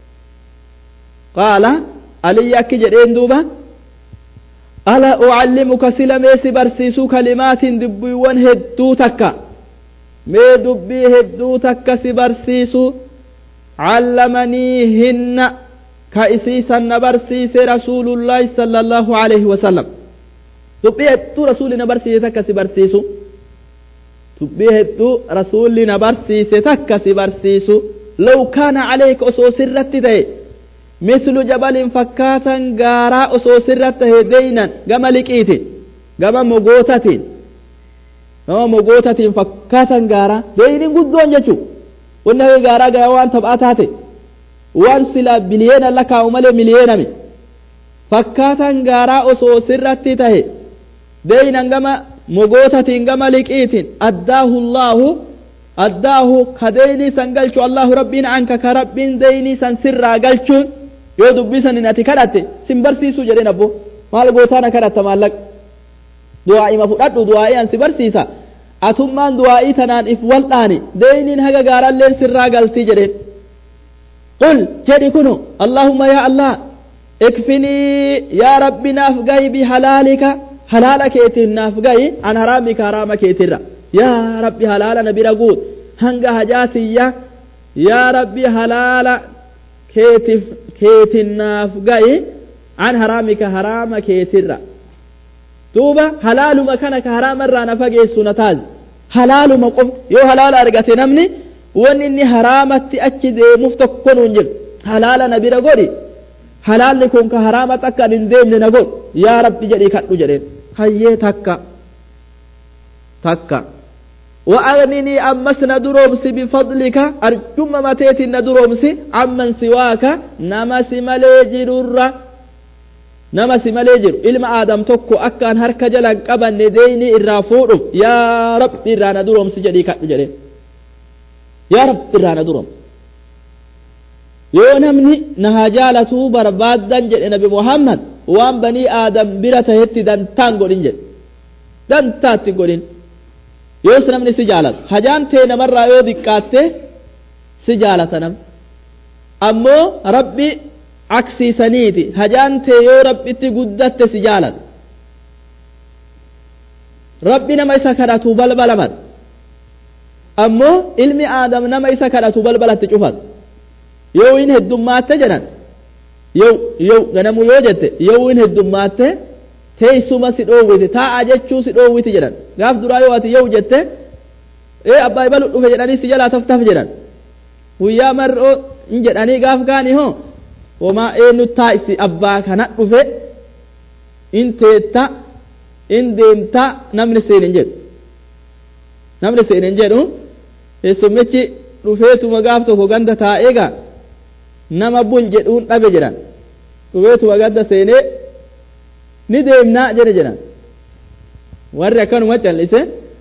qaala aliyyi akki jedheen duuba ala ucallimuka sila mee si barsiisuu kalimaatin dubbiiwwan hedduu takka mee dubbii hedduu takka si barsiisu callamaniihinna ka isiisan na barsiise rasuulullaahi sala allaahu alayhi wasalam dubbii hedduu rasuuli na barsiise takka si barsiisu dubbii hedduu rasuulli na barsiise takka si barsiisu law kaana calayka osoo sirratti ta'e mislu jabalin fakkaatan gaaraa osoo sirratti ta'e deynan gama liqiitiin gama mogootatiin gama mogootatiin fakkaatan gaaraa deynin guddoon jechuu wanni hage gaaraa gaya waan taphaa taate waan sila biliyeena lakkaa'u malee miliyeenami fakkaatan gaaraa osoo sirratti ta'e deynan gama mogootatiin gama liqiitiin addaahu allaahu addaahu ka deynii san galchu allahu rabbiin anka ka rabbiin deynii san sirraa galchuun yoo dubbii sanin ati kadhatte sin barsiisuu jedheen abbo maal gootaana kadhatta maallaqa du'aa'i ma fudhadhu du'aa'i an si barsiisa atummaan du'aa'i tanaan if wal'aani deeyniin haga gaaralleen sirraa galtii jedheen qul jedhi kunu allahumma yaa allah ikfinii yaa rabbi naaf gahi bihalaalika halaala keetiin naaf gahi an haraamika haraama keetirra yaa rabbi halaala na bira guut hanga hajaatiyya yaa rabbi halaala keetif keetin naaf gahi an haraamika haraama keetirra duuba halaaluma kana ka haraamarraa na fageessu na taasi halaaluma qof yoo halaala argate namni wanni inni haraamatti achi deemuuf tokko nuun jiru halaala na bira godhi halaalli kun ka haraamatti akka hin deemne na godhu yaa rabbi jedhii kadhu jedheen hayyee takka takka وأغنني أمس ندرومسي بفضلك أرجم متيت ندرومسي عمن سواك نمس مليجر نمس مليجر إلما آدم تكو أكان هرك جلن قبن نديني الرافورم يا رب إرى ندرومسي جدي كأن جدي يا رب إرى ندروم يونمني نهاجالته بربادا جد نبي محمد وان بني آدم برته هتي دانتان قولين جد دانتات قولين yoos namni si jaalata hajaan tee namarraa yoo diqqaatte si jaalata nam ammoo rabbi aksiisaniiti hajaan tee yoo rabbitti guddatte si jaalata rabbi nama isa kadhatu balbala mad ammoo ilmi aadam nama isa kadhatu balbalatti cufat yoo in heddummaatte jedhan yoo yoo ganamu yoo jette yoo in heddummaatte teessuma si dhoowwiti taa'a jechuu si dhoowwiti jedhan gaaf duraa yoo ati yoo jette ee abbaa ibalu dhufe jedhanii si jalaa taftaf jedhan guyyaa mar'oo in jedhanii gaaf gaanii hoo homaa eenyu taa'isi abbaa kana dhufe in teetta in deemta namni seen hin jedhu namni seen hin jedhu teessumichi dhufeetuma gaaf tokko ganda taa'eega nama bul jedhuun dhabe jedhan dhufeetuma ganda seenee ni deemnaa jedhe jedhan warri akkanuma callise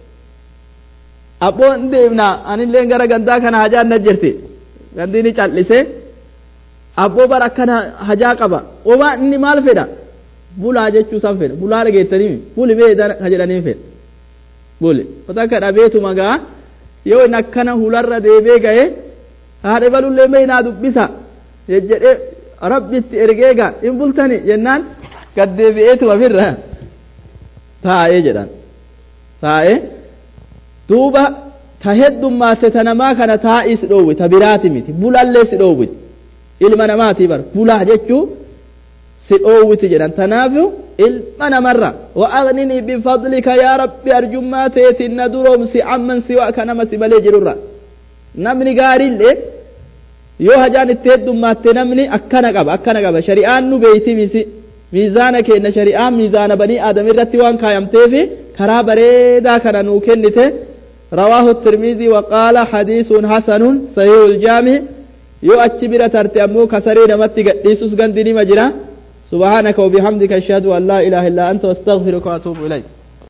abboon deemnaa anillee gara gandaa kana hajaan na jirti gandii ni callise abboo bara akkana hajaa qaba omaa inni maal fedha bulaa jechuu san fedha bulaa dhageettanii buli beedan ka jedhaniin fedha buli otakka dhabeetuma gaa yoo in akkana hularra deebee gaye haadha balullee meynaa dubbisa jedhee rabbitti ergeega in bultani jennaan gaddeebi'eetuma firra taa'ee jedhan taa'ee duuba ta heddummaate ta namaa kana taa'ii si dhoowwi ta biraati miti bulallee si dhoowwiti ilma namaatii bar bulaa jechuu si dhoowwiti jedhan tanaafu ilma namarra wa'agninii bifadlika yaa rabbi arjummaa teetiin na duroomsi amman siwaaka nama si malee jirurra namni gaariillee yoo hajaan itti heddummaate namni akkana qaba akkana qaba shari'aan nu beeyti misi miizaana keenya shari'aan miizaana banii aadam irratti waan kaayamteefi karaa bareedaa kana nuu kennite rawaahu tirmizii waqaala hadiisun hasanun sahiihul jaami yoo achi bira tarte ammoo kasaree namatti gadhiisus gandi nima jira subhaanaka wabihamdika ashhadu an laa ilaaha illaa anta astaghfiruka wa atuubu ilayk